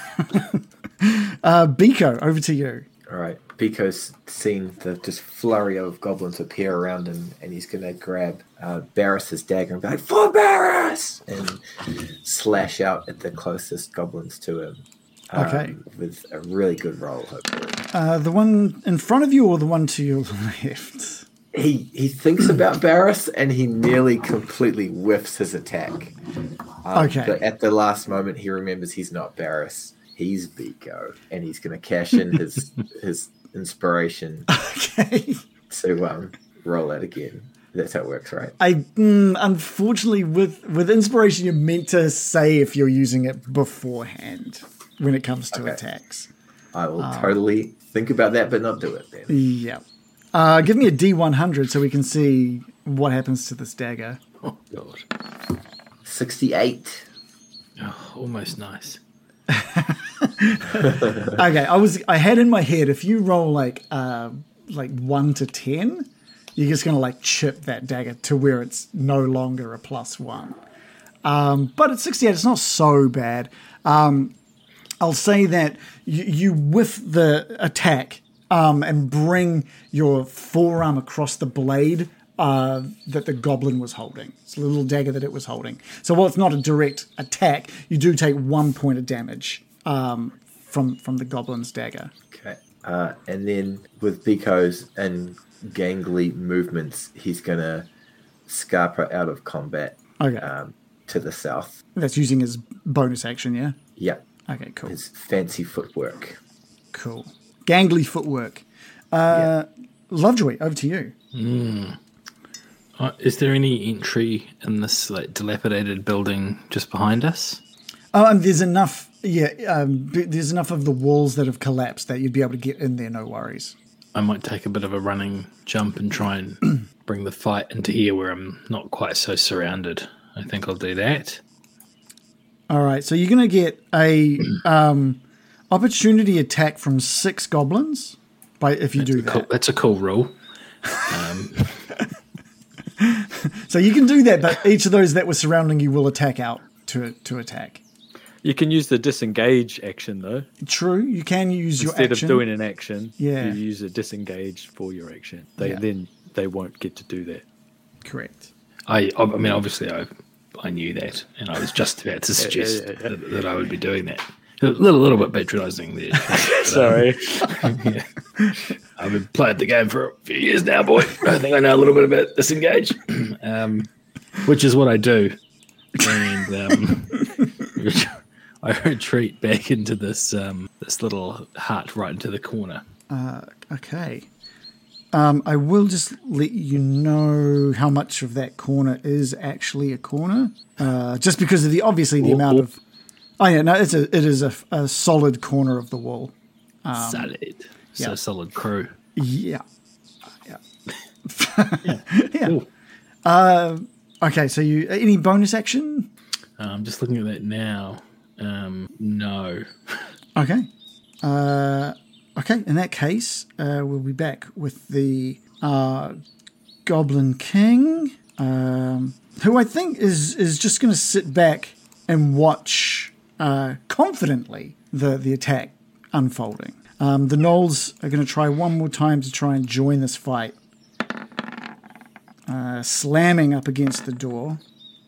uh, Biko, over to you. All right. Pico's seen the just flurry of goblins appear around him, and he's going to grab uh, Barris's dagger and be like, "For Barris!" and slash out at the closest goblins to him. Um, Okay. With a really good roll, hopefully. Uh, the one in front of you or the one to your left? He he thinks about Barris, and he nearly completely whiffs his attack. Um, Okay. But at the last moment, he remembers he's not Barris. He's Biko, and he's going to cash in his his inspiration Okay. to um, roll it again. That's how it works, right? I mm, unfortunately with with inspiration you're meant to say if you're using it beforehand when it comes to Okay. attacks. I will totally think about that, but not do it then. Yeah. Uh, give me a D one hundred so we can see what happens to this dagger. Oh, God. sixty-eight. Oh, almost nice. Okay, I was I had in my head if you roll like uh, like one to ten, you're just gonna like chip that dagger to where it's no longer a plus one. Um, but at sixty-eight, it's not so bad. Um, I'll say that you, you whiff the attack um, and bring your forearm across the blade uh, that the goblin was holding. It's a little dagger that it was holding. So while it's not a direct attack, you do take one point of damage um, from from the goblin's dagger. Okay. Uh, and then with Biko's and gangly movements, he's going to scarper out of combat Okay, um, to the south. that's using his bonus action, yeah? Yep. Okay, cool. His fancy footwork. Cool. Gangly footwork. Uh, Lovejoy, over to you. Uh, is there any entry in this like dilapidated building just behind us? Oh, and there's enough, yeah, um, b- there's enough of the walls that have collapsed that you'd be able to get in there, no worries. I might take a bit of a running jump and try and bring the fight into here where I'm not quite so surrounded. I think I'll do that. All right, so you're going to get a um, opportunity attack from six goblins by if you do that. Cool. That's a cool rule. So you can do that, but each of those that were surrounding you will attack out to to attack. You can use the disengage action though. True, you can use your Instead action. of doing an action, Yeah. you use a disengage for your action. They Yeah. then they won't get to do that. Correct. I, I mean, obviously, I, I knew that, and I was just about to suggest yeah, yeah. That, that I would be doing that. A little, little bit patronising there. Sorry. Yeah. I've been playing the game for a few years now, boy. I think I know a little bit about disengage, um, which is what I do. And um, I retreat back into this um, this little hut right into the corner. Okay. Um, I will just let you know how much of that corner is actually a corner, uh, just because of the obviously the Ooh, amount ooh. of. Oh yeah, no, it's a it is a, a solid corner of the wall. Solid. So yeah. solid crew. Yeah. Yeah. yeah. Uh, okay, so you any bonus action? I'm just looking at that now. Um, no. Okay. Uh, okay, in that case, uh, we'll be back with the uh, Goblin King, um, who I think is, is just going to sit back and watch uh, confidently the, the attack unfolding. Um, the Gnolls are going to try one more time to try and join this fight. Uh, slamming up against the door.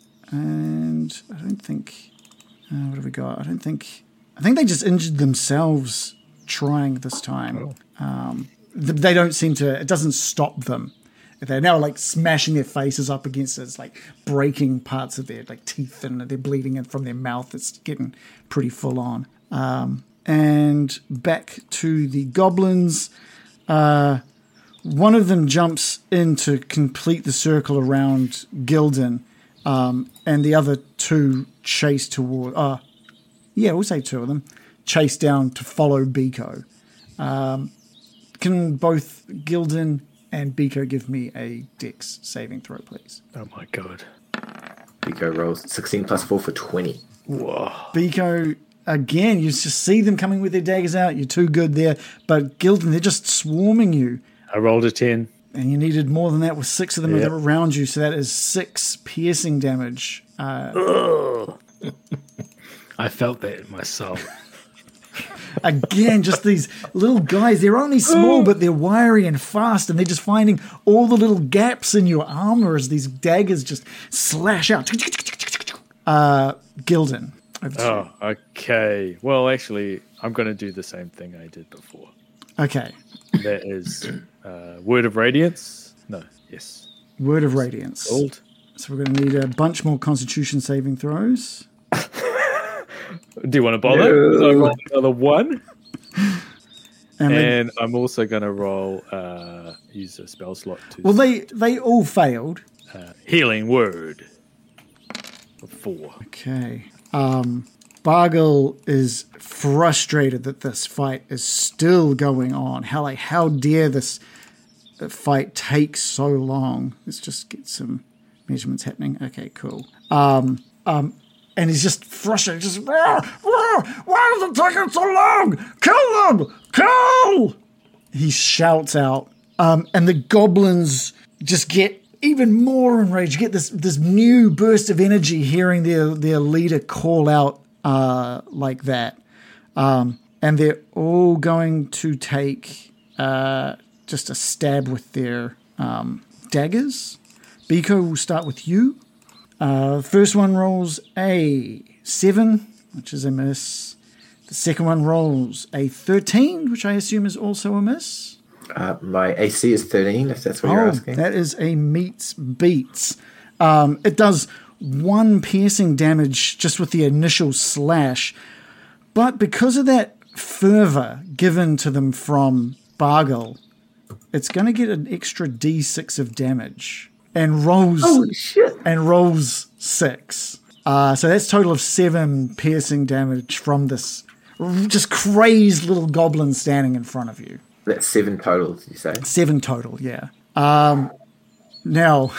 And I don't think... Uh, what have we got? I don't think... I think they just injured themselves trying this time. Um, th- they don't seem to... It doesn't stop them. They're now like smashing their faces up against it. It's like breaking parts of their like teeth, and they're bleeding in from their mouth. It's getting pretty full on. Um, and back to the goblins. Uh, one of them jumps in to complete the circle around Gildan, um, and the other two chase toward... Uh, yeah, we'll say two of them. Chase down to follow Biko. Um, can both Gildan and Biko give me a dex saving throw, please? Oh my god. Biko rolls sixteen plus four for twenty. Whoa. Biko, again, you just see them coming with their daggers out. You're too good there. But Gildan, they're just swarming you. I rolled a ten. And you needed more than that with six of them Yep. around you. So that is six piercing damage. Uh, I felt that in my soul. Again, just these little guys. They're only small, but they're wiry and fast, and they're just finding all the little gaps in your armor as these daggers just slash out. Uh, Gildan. over to Oh, okay. Well, actually, I'm going to do the same thing I did before. you. Okay. That is uh, Word of Radiance. No, yes. Word of Radiance. Gold. So we're going to need a bunch more Constitution saving throws. Do you want to bother? So I rolled another one. And then, And I'm also going to roll, uh, use a spell slot to well, they they all failed. uh, Healing Word. Four. Okay. Um, Bargle is frustrated that this fight is still going on. How like how dare this uh, fight take so long? Let's just get some measurements happening. Okay, cool. Um, um, and he's just frustrated. Just "Rah, rah, why is it taking so long? Kill them! Kill!" He shouts out, um, and the goblins just get even more enraged. You get this this new burst of energy hearing their their leader call out uh, like that, um, and they're all going to take uh, just a stab with their um, daggers. Biko, will start with you. Uh, first one rolls a seven, which is a miss. The second one rolls a thirteen, which I assume is also a miss. Uh, my A C is thirteen, if that's what you're Oh, asking. that is a meets beats. Um, it does one piercing damage just with the initial slash, but because of that fervor given to them from Bargle, it's going to get an extra D six of damage and rolls Holy shit. and rolls six. Uh, so that's a total of seven piercing damage from this just crazed little goblin standing in front of you. That's seven total, did you say? Seven total, yeah. Um, now,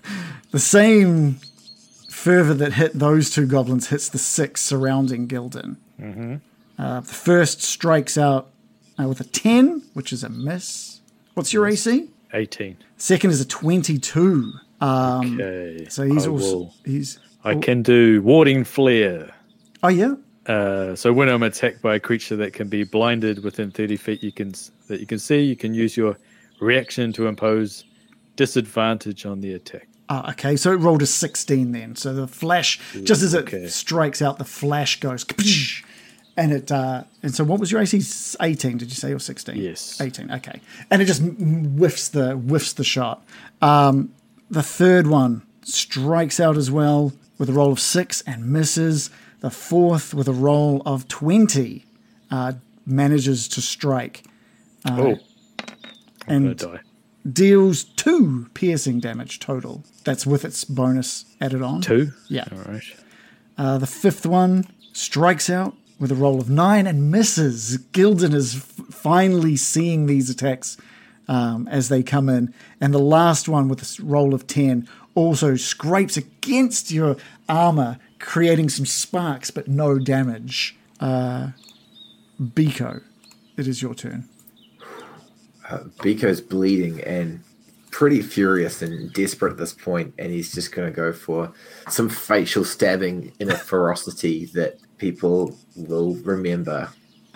the same fervor that hit those two goblins hits the six surrounding Gildan. Mm-hmm. Uh, the first strikes out uh, with a ten, which is a miss. What's your A C? eighteen. Second is a twenty-two. Um, Okay. So he's I also will- he's. I can do Warding Flare. Oh yeah. Uh, so when I'm attacked by a creature that can be blinded within thirty feet, you can that you can see, you can use your reaction to impose disadvantage on the attack. Oh, okay, so it rolled a sixteen then. So the flash, just as it okay. strikes out, the flash goes, kapsh, and it. Uh, and so, what was your A C? eighteen? Did you say or sixteen? Yes. eighteen. Okay, and it just m- whiffs the whiffs the shot. Um, the third one strikes out as well with a roll of six and misses. The fourth, with a roll of twenty, uh, manages to strike oh, I'm and gonna die. deals two piercing damage total. That's with its bonus added on. Two. Yeah. All right. Uh, the fifth one strikes out with a roll of nine and misses. Gildan is f- finally seeing these attacks um, as they come in. And the last one with a s- roll of ten also scrapes against your armor, creating some sparks but no damage. Uh, Biko, it is your turn. Uh, Biko's bleeding and pretty furious and desperate at this point, and he's just going to go for some facial stabbing in a ferocity that people will remember.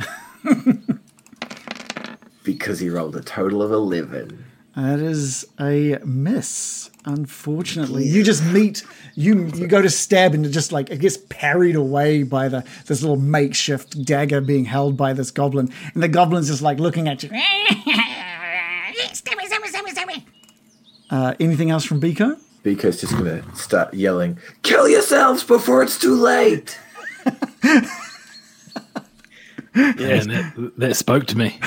Because he rolled a total of eleven. That is a miss, unfortunately. You just meet, you you go to stab and you're just like, I guess, parried away by the this little makeshift dagger being held by this goblin. And the goblin's just like looking at you. Stab me, stab me, stab me, stab me. Uh, anything else from Biko? Biko's just going to start yelling, "Kill yourselves before it's too late!" Yeah, and that, that spoke to me.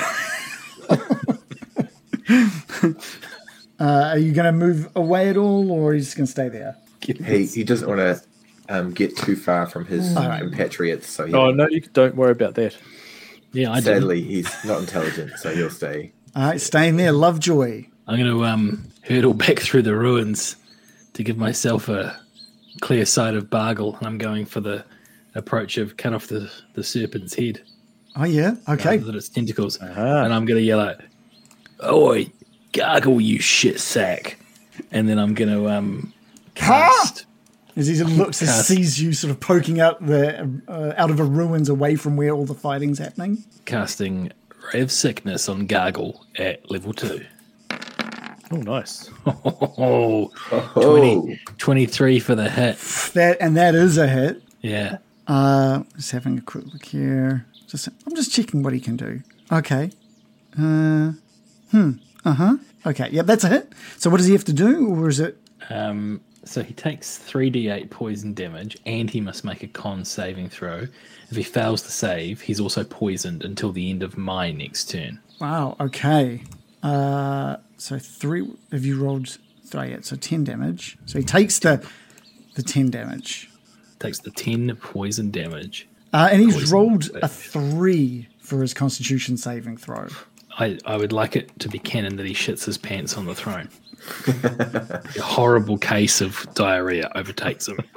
Uh, are you going to move away at all, or are you just going to stay there? He, he doesn't want to um, get too far from his compatriots, so he, Oh no, you don't worry about that. Yeah, I did. sadly, he's not intelligent, so he'll stay. All right, staying there. Lovejoy. I'm going to um, hurtle back through the ruins to give myself a clear sight of Bargle. I'm going for the approach of cut off the, the serpent's head. Oh, yeah? Okay. Rather than its tentacles. Ah. And I'm going to yell out, "Oi, gargle, you shit sack." And then I'm going to um, cast. As he looks and Cast. sees you sort of poking out the uh, out of the ruins away from where all the fighting's happening. casting Ray of Sickness on Gargle at level two. Oh, nice. Oh, Oh, twenty, twenty-three for the hit. That and that is a hit. Yeah. Uh, just having a quick look here. Just I'm just checking what he can do. Okay. Uh, hmm. Uh huh. Okay. Yeah, that's a hit. So what does he have to do, or is it? Um, so he takes three d eight poison damage, and he must make a con saving throw. If he fails to save, he's also poisoned until the end of my next turn. Wow. Okay. Uh, so three. Have you rolled three yet? So ten damage. So he takes the the ten damage. Takes the ten poison damage. Uh, and he's Poison rolled a damage. three for his Constitution saving throw. I, I would like it to be canon that he shits his pants on the throne. A horrible case of diarrhea overtakes him.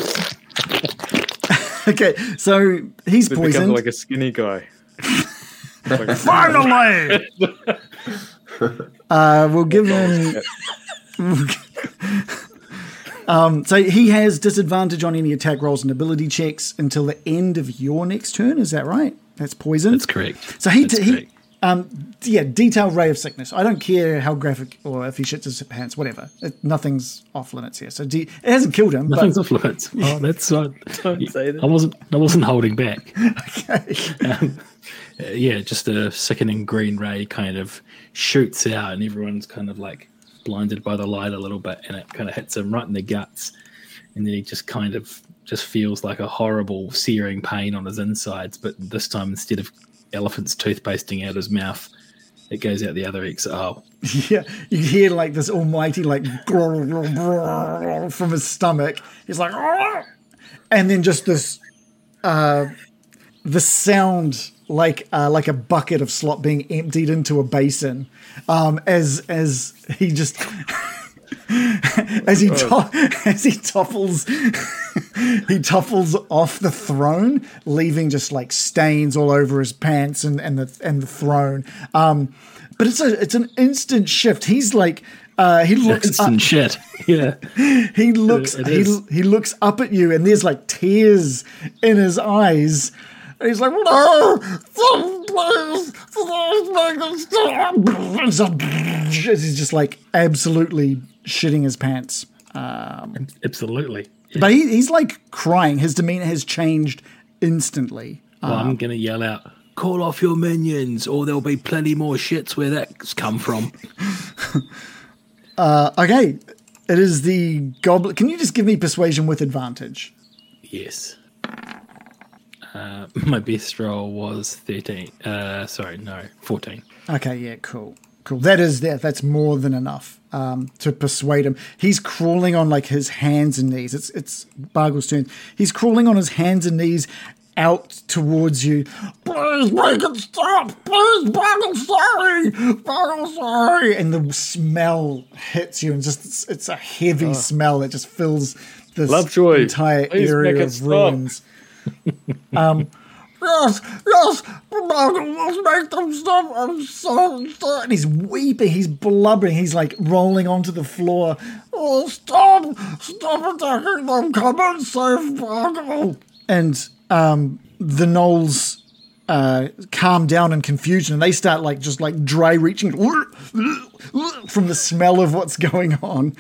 Okay, so he's It becomes poisoned. like a skinny guy. Like a- Finally! Uh, we'll give him. um, so he has disadvantage on any attack rolls and ability checks until the end of your next turn. Is that right? That's poison. That's correct. So he, That's he correct. um, yeah, detailed ray of sickness. I don't care how graphic or if he shits his pants, whatever. It, nothing's off limits here. So de- it hasn't killed him. Nothing's but, off limits. Oh, that's right. Don't say that. I wasn't. I wasn't holding back. Okay. Um, uh, yeah, just a sickening green ray kind of shoots out, and everyone's kind of like blinded by the light a little bit, and it kind of hits him right in the guts, and then he just kind of just feels like a horrible searing pain on his insides, but this time instead of elephant's toothpasting out his mouth, it goes out the other exit. Oh, Yeah, you hear like this almighty like from his stomach. He's like, and then just this, uh, the sound like uh, like a bucket of slop being emptied into a basin, um, as as he just as he to- as he topples he topples off the throne, leaving just like stains all over his pants and, and the and the throne. Um, but it's a it's an instant shift. He's like uh, he looks instant up, shit. Yeah. he looks It he, is. he looks up at you, and there's like tears in his eyes. And he's like, no, please, please make it stop. He's just like absolutely shitting his pants. Um, Absolutely. but he, he's like crying. His demeanor has changed instantly. Well, I'm going to yell out, "Call off your minions, or there'll be plenty more shits where that's come from." Uh, okay, it is the goblin. Can you just give me persuasion with advantage? Yes. Uh, my best roll was thirteen. Uh, sorry, no, fourteen. Okay, yeah, cool. Cool. That is that. That's more than enough um, to persuade him. He's crawling on like his hands and knees. It's it's Bargle's turn. He's crawling on his hands and knees, out towards you. Please make it stop! Please, Boggle, sorry! Boggle, sorry! And the smell hits you, and just it's, it's a heavy smell that just fills this Lovejoy, entire please area make it of stop. ruins. um, Yes, yes! Boggle, let's make them stop! I'm so sorry! and he's weeping, he's blubbering, he's like rolling onto the floor. Oh, stop! Stop attacking them! Come and save Boggle! And um, the gnolls uh, calm down in confusion, and they start like just like dry reaching from the smell of what's going on.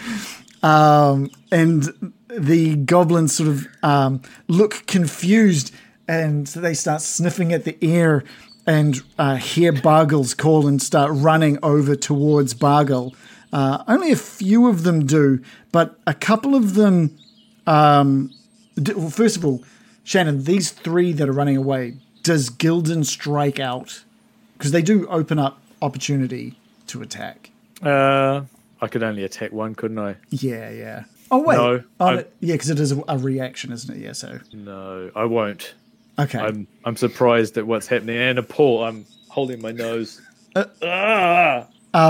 Um, and the goblins sort of um, look confused, and so they start sniffing at the air and uh, hear Bargle's call and start running over towards Bargle. Uh, only a few of them do, but a couple of them. Um, d- well, first of all, Shannon, these three that are running away, does Gildan strike out? Because they do open up opportunity to attack. Uh, I could only attack one, couldn't I? Yeah, yeah. Oh, wait. No, oh, I'm- no, yeah, because it is a, a reaction, isn't it? Yeah, so. No, I won't. Okay. I'm I'm surprised at what's happening. And Paul, I'm holding my nose. ah!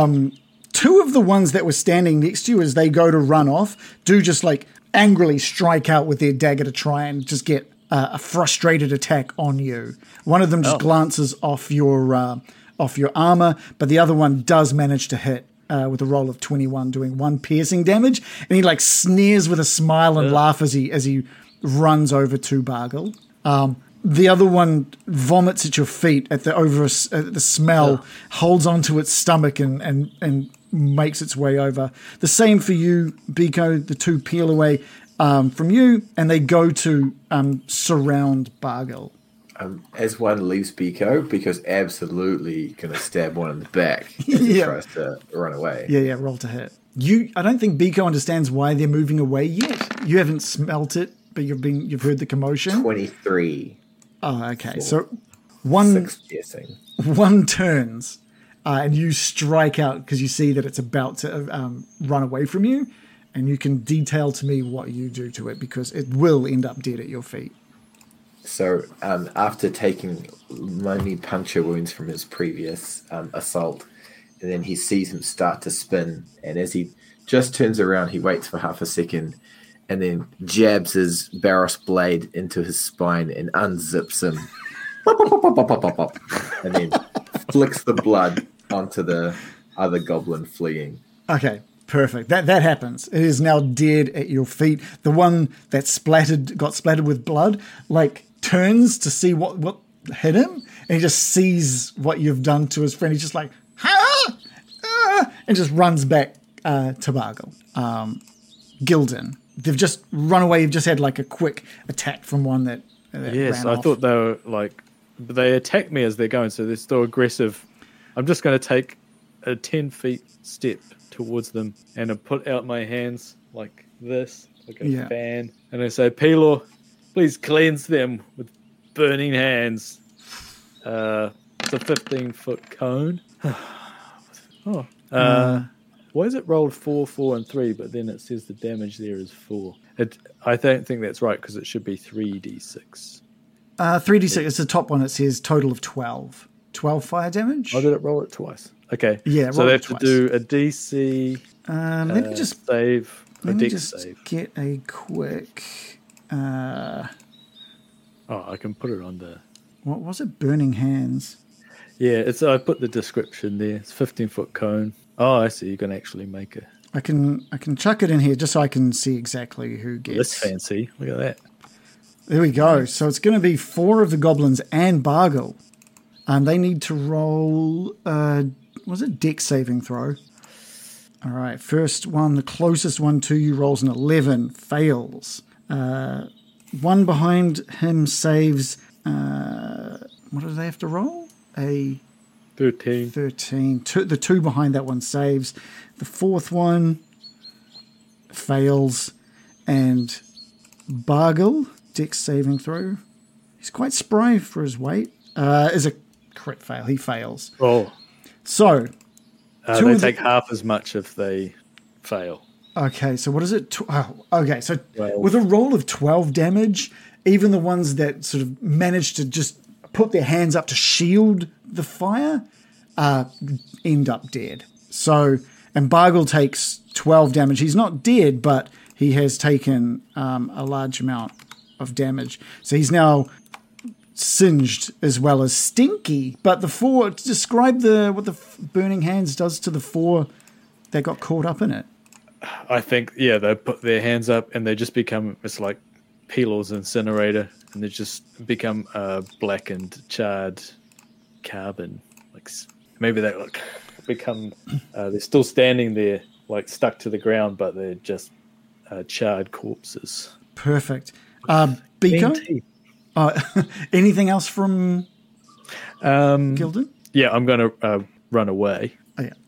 Two of the ones that were standing next to you as they go to run off do just like angrily strike out with their dagger to try and just get uh, a frustrated attack on you. One of them just Oh. glances off your uh, off your armor, but the other one does manage to hit uh, with a roll of twenty-one, doing one piercing damage, and he like sneers with a smile and laugh as he as he runs over to Bargle. Um, the other one vomits at your feet at the over at the smell, holds onto its stomach and and and makes its way over. The same for you, Biko. The two peel away um, from you, and they go to um, surround Bargle. Um, as one leaves Biko, Biko's absolutely going to stab one in the back as he Yeah. tries to run away. Yeah, yeah. Roll to hit. You. I don't think Biko understands why they're moving away yet. You haven't smelt it, but you've been you've heard the commotion. twenty-three. Oh, okay. So one Six piercing. one turns, uh, and you strike out because you see that it's about to um, run away from you, and you can detail to me what you do to it because it will end up dead at your feet. So um, after taking many puncture wounds from his previous um, assault, and then he sees him start to spin, and as he just turns around, he waits for half a second, and then jabs his Barros blade into his spine and unzips him, Pop, pop, pop, pop, pop, pop, pop, and then flicks the blood onto the other goblin fleeing. Okay, perfect. That that happens. It is now dead at your feet. The one that splattered got splattered with blood, like turns to see what what hit him, and he just sees what you've done to his friend. He's just like, ah, ah, and just runs back uh, to Bargle. Um, Gildan. They've just run away. You've just had like a quick attack from one that. that Yes, ran I off. thought they were like, but they attack me as they're going, so they're still aggressive. I'm just going to take a ten feet step towards them and I put out my hands like this, like a Yeah. fan, and I say, Pelor, please cleanse them with burning hands. Uh, it's a fifteen foot cone. oh, uh, why is it rolled four, four, and three, but then it says the damage there is four? It, I don't think that's right because it should be three d six. Uh, three d six, it's the top one. It says total of twelve. twelve fire damage? Oh, did it roll it twice? Okay. Yeah, so roll they it have twice. to do a D C Uh, let me uh, just save, a let me dex just save. get a quick. Uh, Oh, I can put it on the. what was it? Burning hands. Yeah, it's. I put the description there. It's fifteen foot cone. Oh, I see. You can actually make it. I can I can chuck it in here just so I can see exactly who That's gets. fancy. Look at that. There we go. So it's going to be four of the goblins and Bargle. Um, they need to roll. Uh, was it dex saving throw? All right. First one, the closest one to you rolls an eleven, fails. Uh, one behind him saves. Uh, what do they have to roll? A Thirteen. thirteen. Two, the two behind that one saves. The fourth one fails. And Bargle, dex saving throw. He's quite spry for his weight. Uh, is a crit fail. He fails. Oh, So, uh, Two they of the- take half as much if they fail. okay, so what is it? Tw- oh, okay, so Twelve. with a roll of twelve damage, even the ones that sort of managed to just put their hands up to shield the fire uh, end up dead. So, and Bargle takes twelve damage. He's not dead, but he has taken um, a large amount of damage. So he's now singed as well as stinky. But the four, describe the what the burning hands does to the four that got caught up in it. I think, yeah, they put their hands up and they just become, it's like Peel's incinerator, and they just become uh, blackened, charred carbon. Like maybe they like become, uh, they're still standing there, like stuck to the ground, but they're just uh, charred corpses. Perfect. Uh, Biko? Uh, anything else from um, Gildan? Yeah, I'm going to uh, run away. Oh, yeah.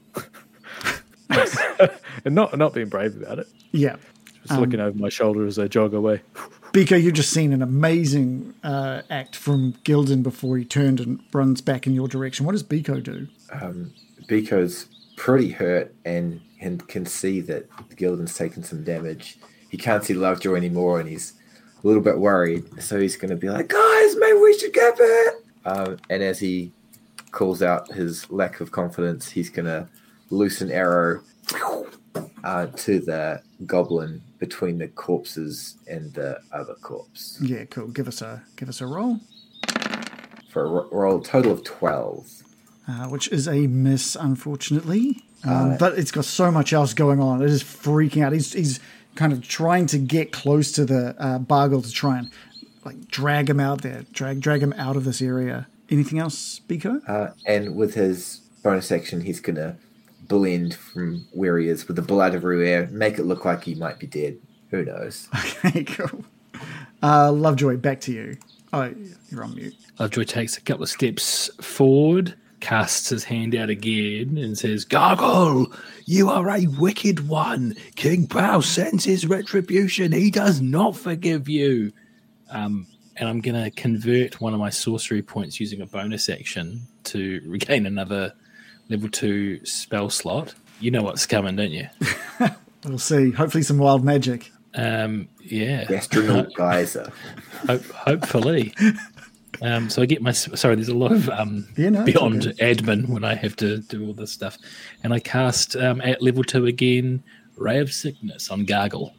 And not not being brave about it. Yeah. Just um, looking over my shoulder as I jog away. Biko, you've just seen an amazing uh, act from Gildan before he turned and runs back in your direction. What does Biko do? Um, Biko's pretty hurt and, and can see that Gildan's taken some damage. He can't see Lovejoy anymore, and he's a little bit worried. So he's going to be like, guys, maybe we should get back. Um, and as he calls out his lack of confidence, he's going to loose an arrow uh, to the goblin between the corpses and the other corpse. Yeah, cool. Give us a give us a roll. For a ro- roll total of twelve. Uh, which is a miss, unfortunately. Um, Uh, but it's got so much else going on. It is freaking out. He's he's kind of trying to get close to the uh, Bargle to try and like drag him out there, drag drag him out of this area. Anything else, Biko? Uh, and with his bonus action, he's going to blend from where he is with the blood everywhere, make it look like he might be dead. Who knows? Okay, cool. Uh, Lovejoy, back to you. Oh, you're on mute. Lovejoy takes a couple of steps forward, casts his hand out again, and says, Gargle, you are a wicked one. King Bao sends his retribution. He does not forgive you. Um, and I'm going to convert one of my sorcery points using a bonus action to regain another level two spell slot. You know what's coming, don't you? We'll see. Hopefully some wild magic. Um, yeah. Astronaut geyser. Hope, hopefully. Um, so I get my... Sorry, there's a lot of um, Yeah, no, it's beyond okay. admin when I have to do all this stuff. And I cast um, at level two again, Ray of Sickness on Gargle.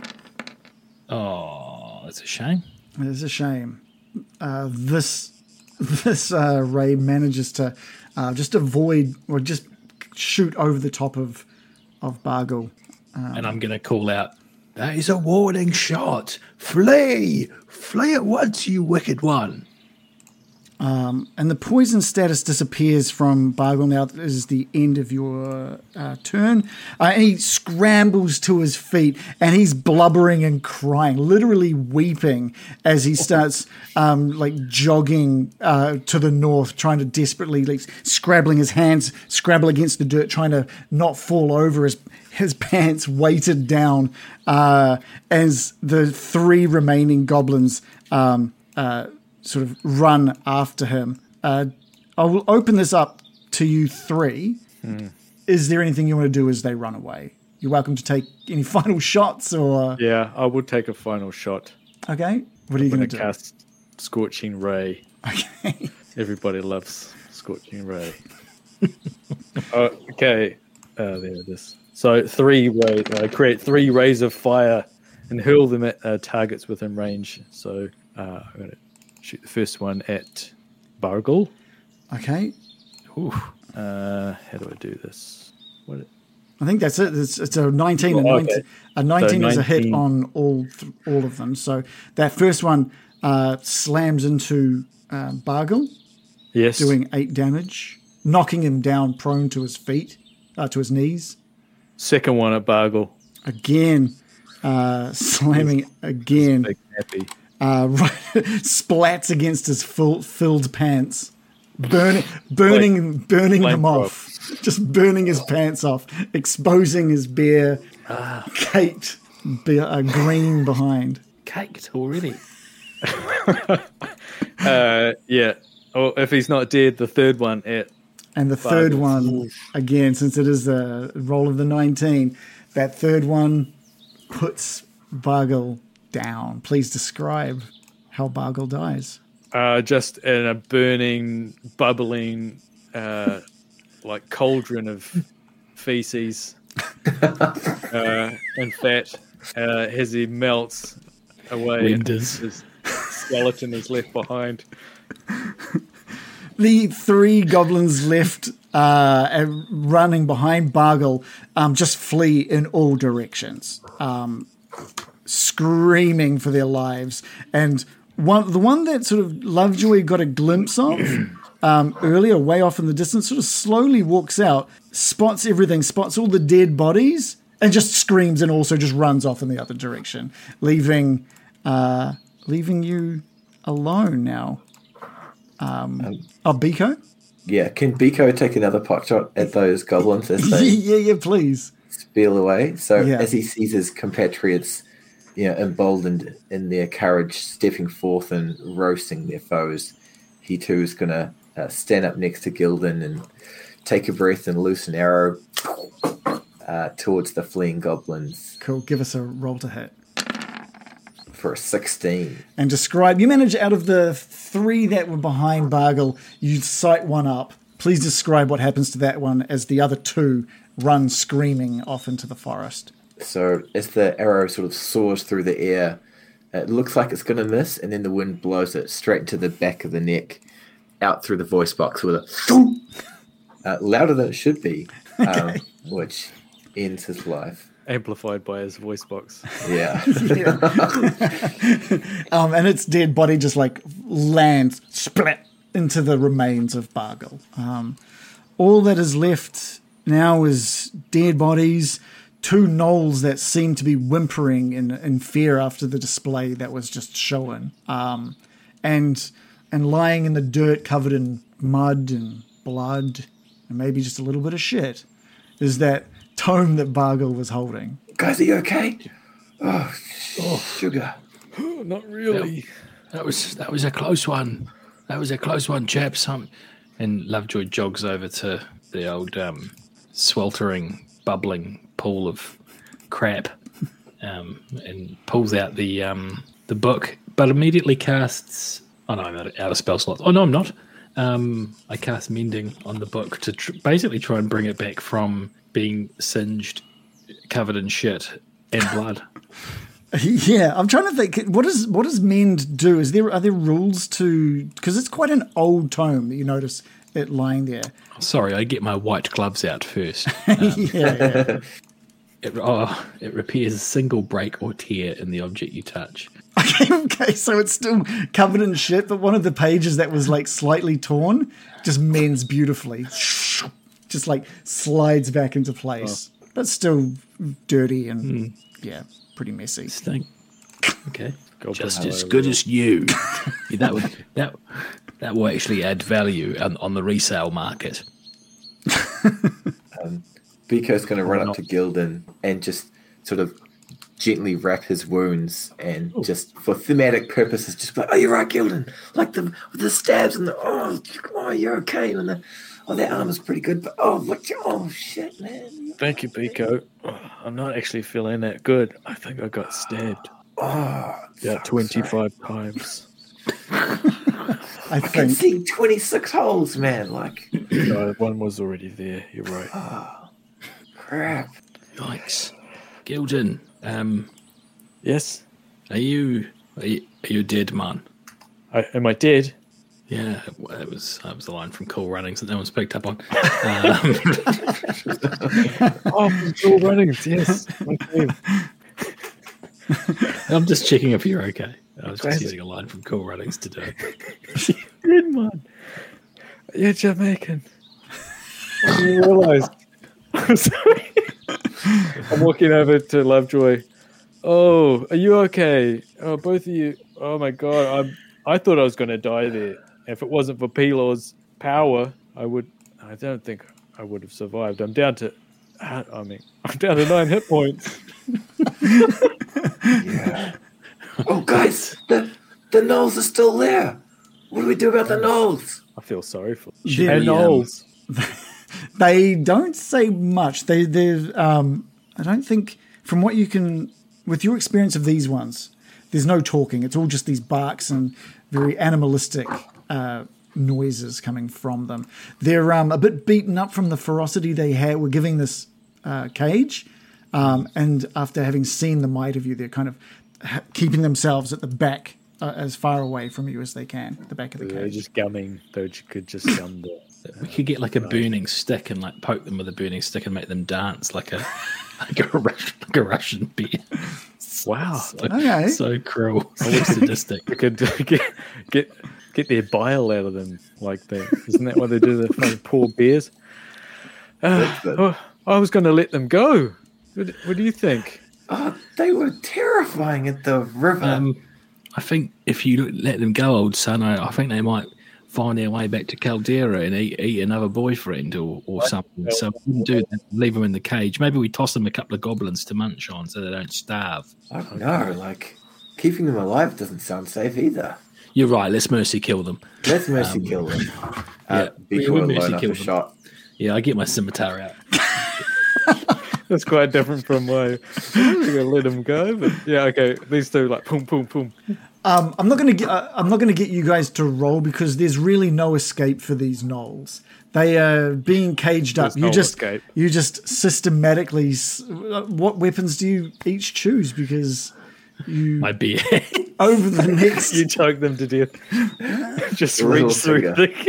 Oh, that's a shame. It's a shame. Uh, this this uh, ray manages to uh, just avoid or just shoot over the top of of Bargle. And I'm going to call out, that is a warning shot. Flee! Flee at once, you wicked one. And the poison status disappears from Bargle now. This is the end of your uh, turn. Uh, and he scrambles to his feet and he's blubbering and crying, literally weeping as he starts um, like jogging uh, to the north, trying to desperately, like scrabbling his hands, scrabble against the dirt, trying to not fall over his, his pants weighted down uh, as the three remaining goblins um, uh, sort of run after him. Uh, I will open this up to you three. Hmm. Is there anything you want to do as they run away? You're welcome to take any final shots or... Yeah, I would take a final shot. Okay. What are you I'm going going to to do? cast Scorching Ray. Okay. Everybody loves Scorching Ray. Oh, okay, uh, there it is. So three ray, uh, create three rays of fire and hurl them at uh, targets within range. So uh, I'm going to shoot the first one at Bargle. Okay. Ooh. Uh, how do I do this? What? I think that's it. It's, it's a nineteen. Oh, a nineteen, okay. a nineteen So is a hit nineteen. on all th- all of them. So that first one uh, slams into uh, Bargle, Yes. doing eight damage, knocking him down prone to his feet, uh, to his knees. Second one at Bargle. Again, uh, slamming again. Big happy. Uh, right, splats against his full, filled pants, burning, burning, burning them flame off. Just burning his pants off, exposing his bare, Ah. caked, be- uh, green behind. Caked already. Uh, yeah. Or if he's not dead, the third one at And the third Bargle. one, again, since it is the roll of the nineteen, that third one puts Bargle down. Please describe how Bargle dies. Uh, just in a burning, bubbling, uh, like cauldron of feces uh, and fat uh, as he melts away. And Renders. his skeleton is left behind. The three goblins left uh, and running behind Bargle um, just flee in all directions, um, screaming for their lives. And one, the one that sort of Lovejoy got a glimpse of um, earlier, way off in the distance, sort of slowly walks out, spots everything, spots all the dead bodies, and just screams and also just runs off in the other direction, leaving uh, leaving you alone now. Um, oh, Biko? Yeah, can Biko take another pot shot at those goblins as they yeah, yeah, please. spiel away? So Yeah. as he sees his compatriots, you know, emboldened in their courage, stepping forth and roasting their foes, he too is going to uh, stand up next to Gildan and take a breath and loose an arrow uh, towards the fleeing goblins Cool. Give us a roll to hit. for a sixteen. And describe, you manage out of the three that were behind Bargle, you sight one up. Please describe what happens to that one as the other two run screaming off into the forest. So as the arrow sort of soars through the air, it looks like it's going to miss, and then the wind blows it straight into the back of the neck, out through the voice box with a thump, uh, louder than it should be, um, which ends his life. Amplified by his voice box. Yeah. Um, and its dead body just like lands splat into the remains of Bargle. Um, all that is left now is dead bodies, two gnolls that seem to be whimpering in, in fear after the display that was just shown, um, and and lying in the dirt covered in mud and blood and maybe just a little bit of shit is that tome that Bargle was holding. Guys, are you okay? Oh, sugar. Oh, not really. That was that was a close one. That was a close one, chaps. Um, and Lovejoy jogs over to the old um, sweltering, bubbling pool of crap, um, and pulls out the um, the book, but immediately casts. Oh no, I'm out of, out of spell slots. Oh no, I'm not. Um, I cast Mending on the book to tr- basically try and bring it back from being singed, covered in shit and blood. Yeah, I'm trying to think. What does what does Mend do? Is there are there rules to, because it's quite an old tome that you notice it lying there. Sorry, I get my white gloves out first. yeah, yeah. It, oh, it repairs a single break or tear in the object you touch. Okay, okay, so it's still covered in shit, but one of the pages that was like slightly torn just mends beautifully. Just like slides back into place, oh. but still dirty and mm. yeah, pretty messy. Stink. Okay, Go just as good as new. Yeah, that would that that will actually add value on, on the resale market. um, Biko's going to run up not. to Gildan and just sort of gently wrap his wounds and Ooh. just for thematic purposes, just be like, "Oh, you're right, Gildan." Like the the stabs and the oh, oh, you're okay, and the oh, that arm is pretty good, but oh, look, oh shit, man. Thank you, Biko. Oh, I'm not actually feeling that good. I think I got stabbed. Oh, yeah, twenty-five times. I, I think. can see twenty-six holes, man. Like, no, one was already there. You're right. Oh, crap. Yikes, Gildan. Um, yes. Are you are you, are you dead, man? I, am I dead? Yeah, it was that was the line from Cool Runnings that no one's picked up on. Um, oh, from Cool Runnings, yes. Okay. I'm just checking if you're okay. I was just using a line from Cool Runnings to do it. Good man. You're Jamaican. I didn't realise. I'm sorry. I'm walking over to Lovejoy. Oh, are you okay? Oh, both of you. Oh my god, I'm. I thought I was going to die there. If it wasn't for Pelor's power, I would. I don't think I would have survived. I'm down to. I mean, I'm down to nine hit points. Yeah. Oh, guys, the the gnolls are still there. What do we do about the gnolls? I feel sorry for Yeah, and gnolls. Um, they don't say much. They, they, um, I don't think, from what you can, with your experience of these ones, there's no talking. It's all just these barks and very animalistic uh, noises coming from them. They're um, a bit beaten up from the ferocity they had were giving this uh, cage. Um, and after having seen the might of you, they're kind of ha- keeping themselves at the back, uh, as far away from you as they can, the back of the They're cage. just gumming. They could just gum the. We could get like a burning stick and like poke them with a burning stick and make them dance like a like a Russian, like a Russian bear. Wow. So, Okay. so cruel, so sadistic. We could get get get their bile out of them like that. Isn't that what they do to the fucking poor bears? Uh, That's good. oh, I was going to let them go. What, what do you think? Oh, they were terrifying at the river. Um, I think if you let them go, old son, I, I think they might find their way back to Caldera and eat, eat another boyfriend or, or something. So we wouldn't do that. Leave them in the cage. Maybe we toss them a couple of goblins to munch on so they don't starve. I don't know. Like, keeping them alive doesn't sound safe either. You're right. Let's mercy kill them. Let's mercy Um, kill them. yeah, Uh, we- Biko we will mercy line up kill a them. shot. Yeah, I get my scimitar out. That's quite different from my. I'm going to let them go, but yeah, okay. These two like boom, boom, boom. Um, I'm not going to get. Uh, I'm not going to get you guys to roll because there's really no escape for these gnolls. They are being caged up. There's You no just, escape. you just systematically. s- uh, What weapons do you each choose? Because you My beer. over the next. You choke them to death. Just The little reach through finger.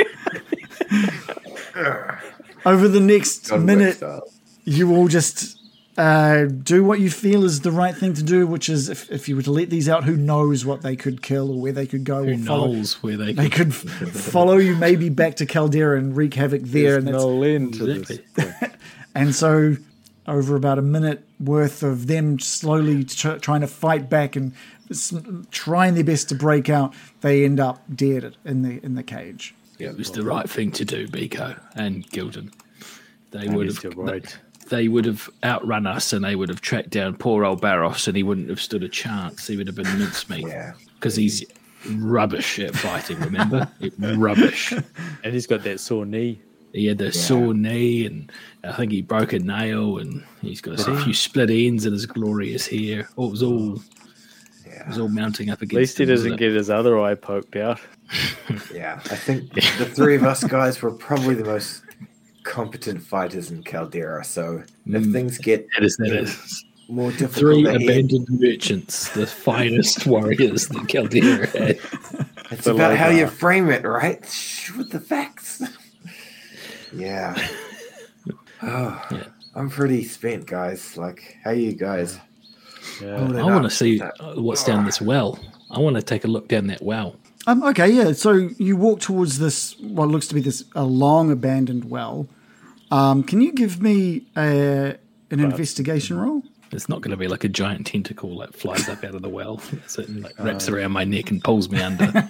the. over the next John Wick minute, style. you all just uh, do what you feel is the right thing to do, which is if, if you were to let these out, who knows what they could kill or where they could go. Who or follow. knows where they They can. could f- follow you maybe back to Caldera and wreak havoc there. There's and, that's, no end to this. Exactly. and so over about a minute worth of them slowly tr- trying to fight back and s- trying their best to break out, they end up dead in the in the cage. It was the right thing to do, Biko and Gildan. They I would guess have you're right. they would have outrun us and they would have tracked down poor old Barros and he wouldn't have stood a chance. He would have been mincemeat. Yeah. Because he's rubbish at fighting, remember? It, rubbish. And he's got that sore knee. He had the sore knee and I think he broke a nail and he's got a few split ends in his glorious hair. Oh, it was all it was all mounting up At against least he him, wasn't doesn't it? get his other eye poked out. Yeah. I think the three of us guys were probably the most competent fighters in Caldera. So if Mm. things get That is, that is. more difficult Three ahead, abandoned merchants, the finest warriors that Caldera had. it's the about how logo. you frame it, right? Shh, with the facts. Yeah. Oh, Yeah. I'm pretty spent, guys. Like, how you guys? Yeah. Hold it I want to up. see That- uh, what's down this well. I want to take a look down that well. Um, okay, yeah. So you walk towards this, what looks to be this a long abandoned well. Um, can you give me a, an investigation roll? It's not going to be like a giant tentacle that flies up out of the well. It's it, like wraps around my neck and pulls me under.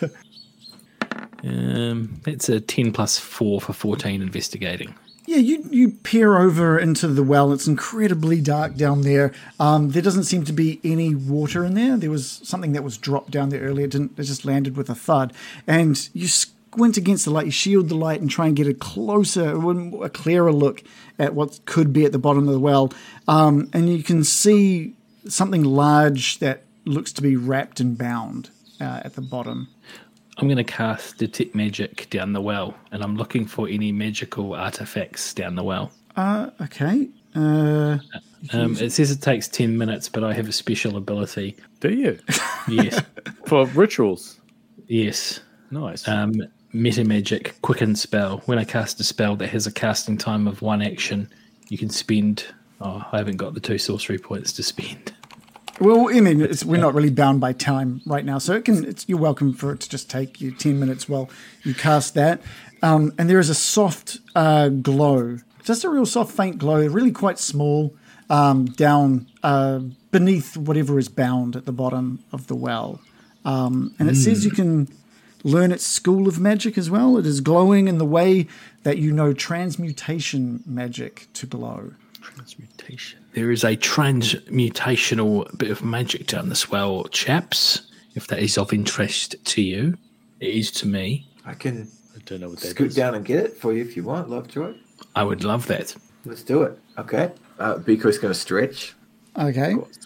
um, it's a ten plus four for fourteen investigating. Yeah, you, you peer over into the well. It's incredibly dark down there. Um, there doesn't seem to be any water in there. There was something that was dropped down there earlier. It, didn't, it just landed with a thud. And you squint against the light, you shield the light and try and get a closer, a clearer look at what could be at the bottom of the well. Um, and you can see something large that looks to be wrapped and bound uh, at the bottom. I'm going to cast Detect Magic down the well, and I'm looking for any magical artifacts down the well. Uh, okay. Uh, Um, it says it takes ten minutes, but I have a special ability. Do you? Yes, For rituals. yes. Nice. Um, Meta Magic Quicken Spell. When I cast a spell that has a casting time of one action, you can spend. Oh, I haven't got the two sorcery points to spend. Well, I mean, it's, we're not really bound by time right now, so it can. It's, you're welcome for it to just take you ten minutes while you cast that. Um, and there is a soft uh, glow, just a real soft, faint glow, really quite small, um, down uh, beneath whatever is bound at the bottom of the well. Um, and it says you can learn its school of magic as well. It is glowing in the way that you know transmutation magic to glow. Transmutation. There is a transmutational bit of magic down this well, chaps. If that is of interest to you, it is to me. I can I don't know what that scoot is. down and get it for you if you want, Lovejoy. I would love that. Let's do it. Okay. Uh, Biko's going to stretch. Okay.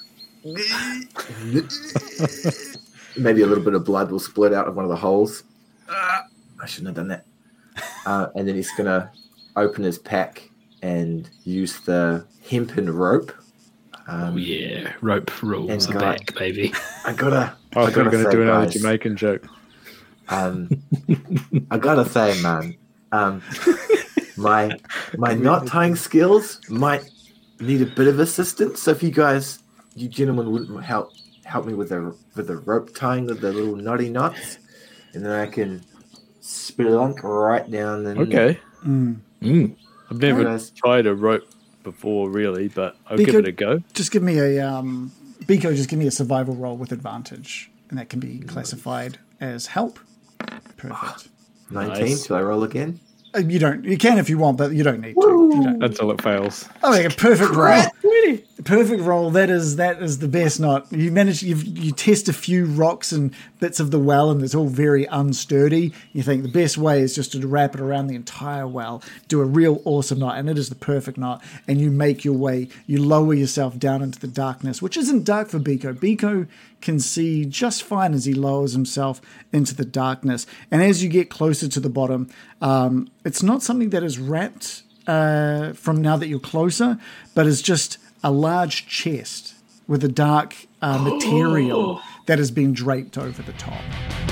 Maybe a little bit of blood will split out of one of the holes. Uh, I shouldn't have done that. Uh, and then he's going to open his pack and use the hempen rope. Um, Oh yeah, rope rules and are guy- back, baby. I gotta. I I was going gotta to say, do another guys, Jamaican joke. Um, I gotta say, man, um, my my knot tying skills might need a bit of assistance. So if you guys, you gentlemen, wouldn't help help me with the with the rope tying of the little knotty knots, and then I can spelunk right down. And Okay. Mm. Mm. I've never Guys. tried a rope before, really, but I'll Be give good. it a go. Just give me a um, Biko. Just give me a survival roll with advantage, and that can be classified as help. Perfect. nineteen. Nice. Shall I roll again? Uh, You don't. You can if you want, but you don't need to. You don't. Until it fails. Oh, like a perfect roll. Perfect roll. That is that is the best knot. You manage. You you test a few rocks and bits of the well, and it's all very unsturdy. You think the best way is just to wrap it around the entire well, do a real awesome knot, and it is the perfect knot. And you make your way. You lower yourself down into the darkness, which isn't dark for Biko. Biko can see just fine as he lowers himself into the darkness. And as you get closer to the bottom, um, it's not something that is wrapped uh, from now that you're closer, but is just a large chest with a dark uh, material that has been draped over the top.